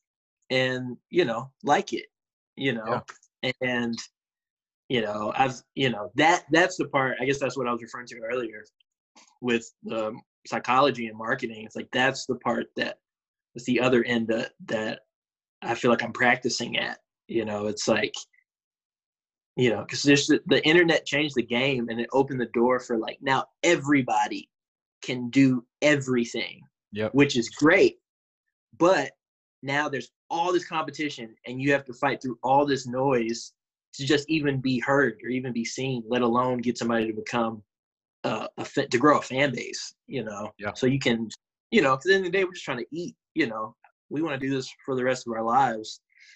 and, you know, like it, you know, and, you know, I've, you know, that, that's the part, I guess that's what I was referring to earlier with the psychology and marketing. It's like, that's the part that was the other end that, that I feel like I'm practicing at, you know, it's like, you know, because there's the, the internet changed the game and it opened the door for like, now everybody can do everything, Yep. which is great. But now there's all this competition and you have to fight through all this noise to just even be heard or even be seen, let alone get somebody to become uh, a fit to grow a fan base, you know? Yeah. So you can, you know, because at the end of the day, we're just trying to eat, you know, we want to do this for the rest of our lives.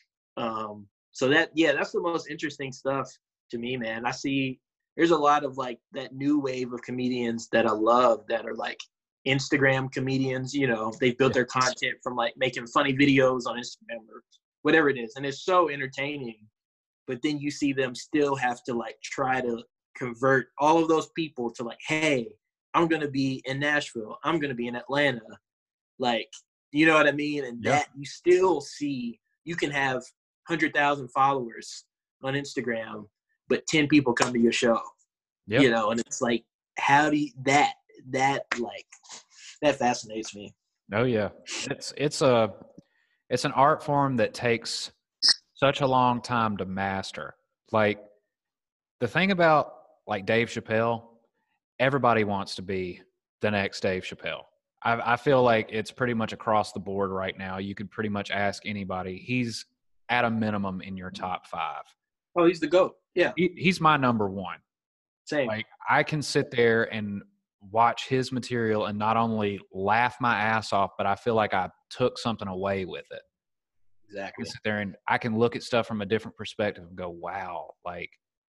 Um, so that, yeah, that's the most interesting stuff to me, man. I see there's a lot of like that new wave of comedians that I love that are like Instagram comedians, you know, they've built their content from like making funny videos on Instagram or whatever it is. And it's so entertaining but then you see them still have to like try to convert all of those people to like, hey, I'm going to be in Nashville. I'm going to be in Atlanta. Like, you know what I mean? And Yeah. that you still see, you can have one hundred thousand followers on Instagram, but ten people come to your show, Yep. you know? And it's like, how do you, that, that like, that fascinates me. Oh yeah. It's, it's a, it's an art form that takes such a long time to master. Like the thing about like Dave Chappelle, everybody wants to be the next Dave Chappelle. I, I feel like it's pretty much across the board right now. You could pretty much ask anybody. He's at a minimum in your top five. Oh, he's the GOAT. Yeah. He, he's my number one. Same. Like I can sit there and watch his material and not only laugh my ass off, but I feel like I took something away with it. I Exactly. can sit there and I can look at stuff from a different perspective and go, wow, like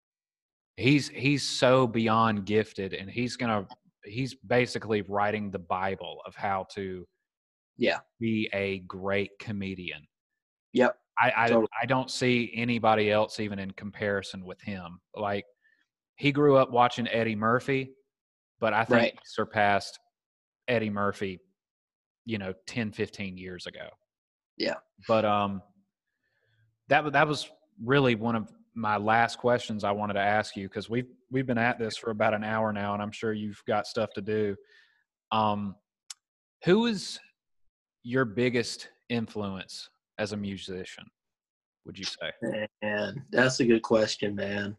he's he's so beyond gifted, and he's gonna he's basically writing the Bible of how to Yeah. be a great comedian. Yep. I I, Totally. I don't see anybody else even in comparison with him. Like he grew up watching Eddie Murphy, but I think Right. he surpassed Eddie Murphy, you know, ten, fifteen years ago. Yeah. But um, that wa- that was really one of my last questions I wanted to ask you, because we've we've been at this for about an hour now, and I'm sure you've got stuff to do. Um, who is your biggest influence as a musician, would you say? Man, that's a good question, man.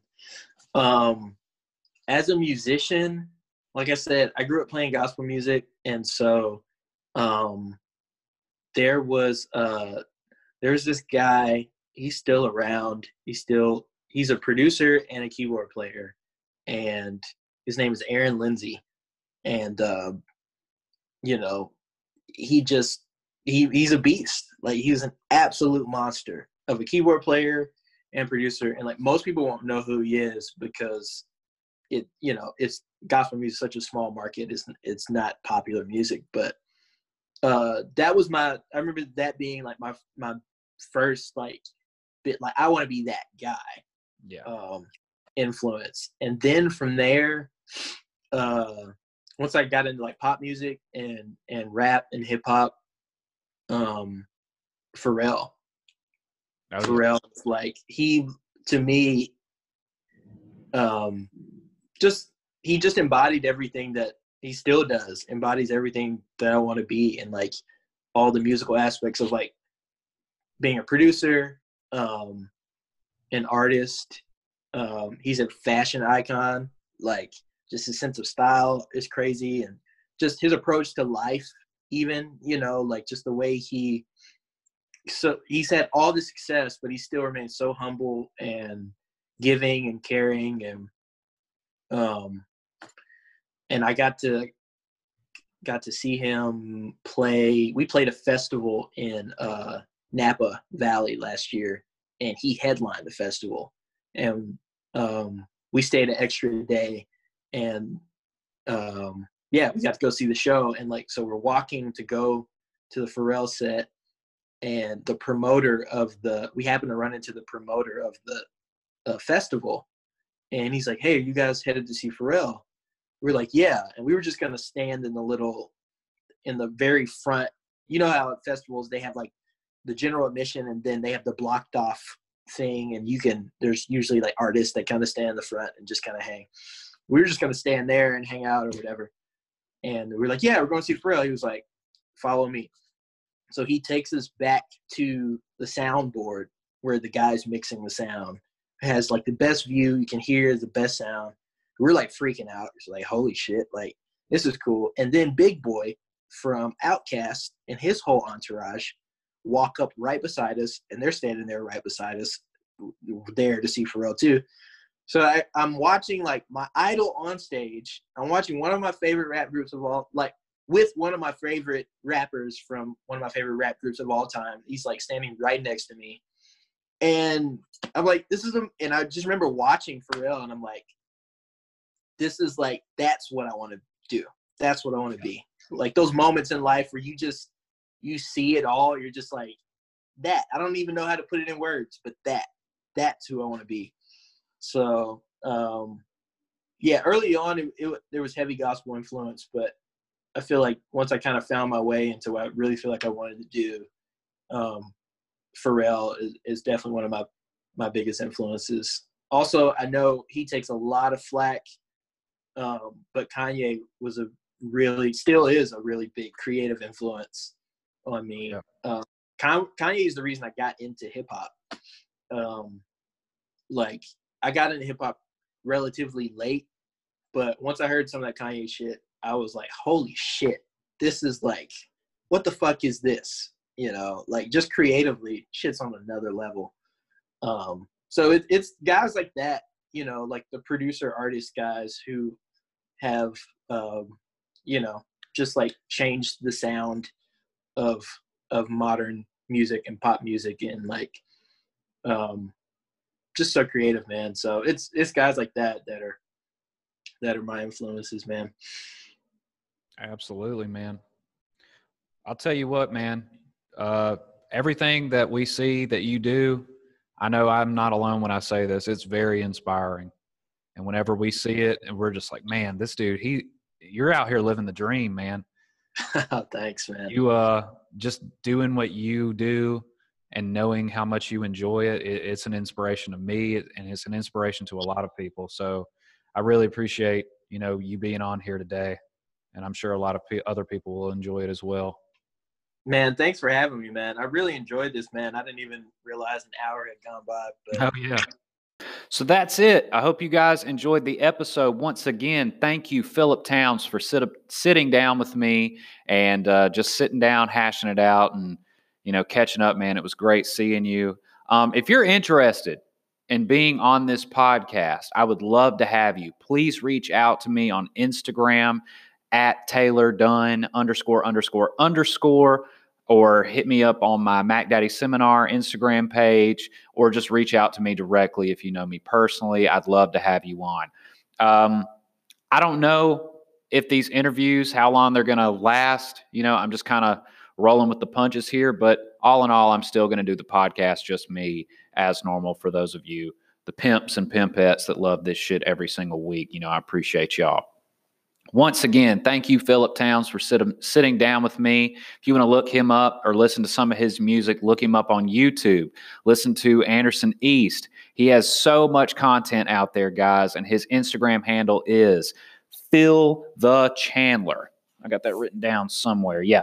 Um, as a musician, like I said, I grew up playing gospel music, and so um, there was uh, there's this guy. He's still around. He's still he's a producer and a keyboard player, and his name is Aaron Lindsay. And uh, you know, he just he he's a beast. Like he's an absolute monster of a keyboard player and producer. And like most people won't know who he is because it you know it's gospel music, such a small market. It's it's not popular music, but uh, that was my I remember that being like my my first like bit like I want to be that guy Yeah. um influence. And then from there, uh once I got into like pop music and and rap and hip hop, um Pharrell. Oh, yeah. Pharrell is like he to me um just he just embodied everything that he still does, embodies everything that I want to be, and like all the musical aspects of like being a producer, um, an artist. Um, he's a fashion icon. Like just his sense of style is crazy, and just his approach to life, even, you know, like just the way he, so he's had all the success, but he still remains so humble and giving and caring. And, um, and I got to, got to see him play. We played a festival in, uh, Napa Valley last year, and he headlined the festival, and um, we stayed an extra day, and um, yeah, we got to go see the show. And like, so we're walking to go to the Pharrell set, and the promoter of the, we happened to run into the promoter of the uh, festival, and he's like, "Hey, are you guys headed to see Pharrell?" We're like, "Yeah," and we were just gonna stand in the little, in the very front. You know how at festivals they have like the general admission, and then they have the blocked off thing, and you can, there's usually like artists that kind of stand in the front and just kind of hang. We were just going to stand there and hang out or whatever. And we were like, "Yeah, we're going to see Pharrell." He was like, "Follow me." So he takes us back to the soundboard where the guy's mixing the sound. It has like the best view. You can hear the best sound. We're like freaking out. It's like, holy shit, like this is cool. And then Big Boy from Outkast and his whole entourage walk up right beside us, and they're standing there right beside us, there to see Pharrell too. So I, I'm watching like my idol on stage. I'm watching one of my favorite rap groups of all, like with one of my favorite rappers from one of my favorite rap groups of all time. He's like standing right next to me, and I'm like, this is a, and I just remember watching Pharrell, and I'm like, this is like, that's what I want to do. That's what I want to be. Like those moments in life where you just, you see it all. You're just like that. I don't even know how to put it in words, but that, that's who I want to be. So, um, yeah, early on, it, it, there was heavy gospel influence, but I feel like once I kind of found my way into what I really feel like I wanted to do, um, Pharrell is, is definitely one of my, my biggest influences. Also, I know he takes a lot of flack, um, but Kanye was a really, still is a really big creative influence on me. Yeah. Uh, Kanye is the reason I got into hip hop. Um, like I got into hip hop relatively late, but once I heard some of that Kanye shit, I was like, holy shit, this is like, what the fuck is this? You know, like just creatively, shit's on another level. Um, so it, it's guys like that, you know, like the producer artist guys who have, um, you know, just like changed the sound of of modern music and pop music and like, um, just so creative, man. So it's it's guys like that that are that are my influences, man. Absolutely, man. I'll tell you what, man. Uh, everything that we see that you do, I know I'm not alone when I say this. It's very inspiring, and whenever we see it, and we're just like, man, this dude, he, you're out here living the dream, man. Thanks, man. You uh, just doing what you do and knowing how much you enjoy it, it, it's an inspiration to me, and it's an inspiration to a lot of people. So I really appreciate, you know, you being on here today, and I'm sure a lot of p- other people will enjoy it as well. Man, thanks for having me, man. I really enjoyed this, man. I didn't even realize an hour had gone by. But... Oh, yeah. So that's it. I hope you guys enjoyed the episode. Once again, thank you, Philip Towns, for sit up, sitting down with me and uh, just sitting down, hashing it out, and, you know, catching up, man. It was great seeing you. Um, if you're interested in being on this podcast, I would love to have you. Please reach out to me on Instagram at Taylor Dunn underscore underscore underscore, or hit me up on my Mac Daddy Seminar Instagram page, or just reach out to me directly if you know me personally. I'd love to have you on. Um, I don't know if these interviews, how long they're going to last. You know, I'm just kind of rolling with the punches here, but all in all, I'm still going to do the podcast, just me, as normal, for those of you, the pimps and pimpettes that love this shit every single week. You know, I appreciate y'all. Once again, thank you, Philip Towns, for sit, sitting down with me. If you want to look him up or listen to some of his music, look him up on YouTube. Listen to Anderson East. He has so much content out there, guys, and his Instagram handle is Phil the Chandler. I got that written down somewhere. Yeah,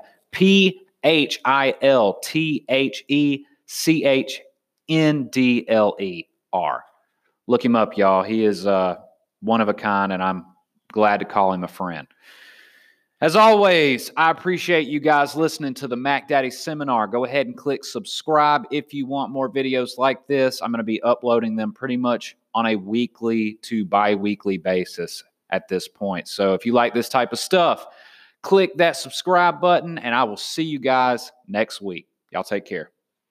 P H I L T H E C H N D L E R. Look him up, y'all. He is uh, one of a kind, and I'm glad to call him a friend. As always, I appreciate you guys listening to the Mac Daddy Seminar. Go ahead and click subscribe if you want more videos like this. I'm going to be uploading them pretty much on a weekly to bi-weekly basis at this point. So if you like this type of stuff, click that subscribe button, and I will see you guys next week. Y'all take care.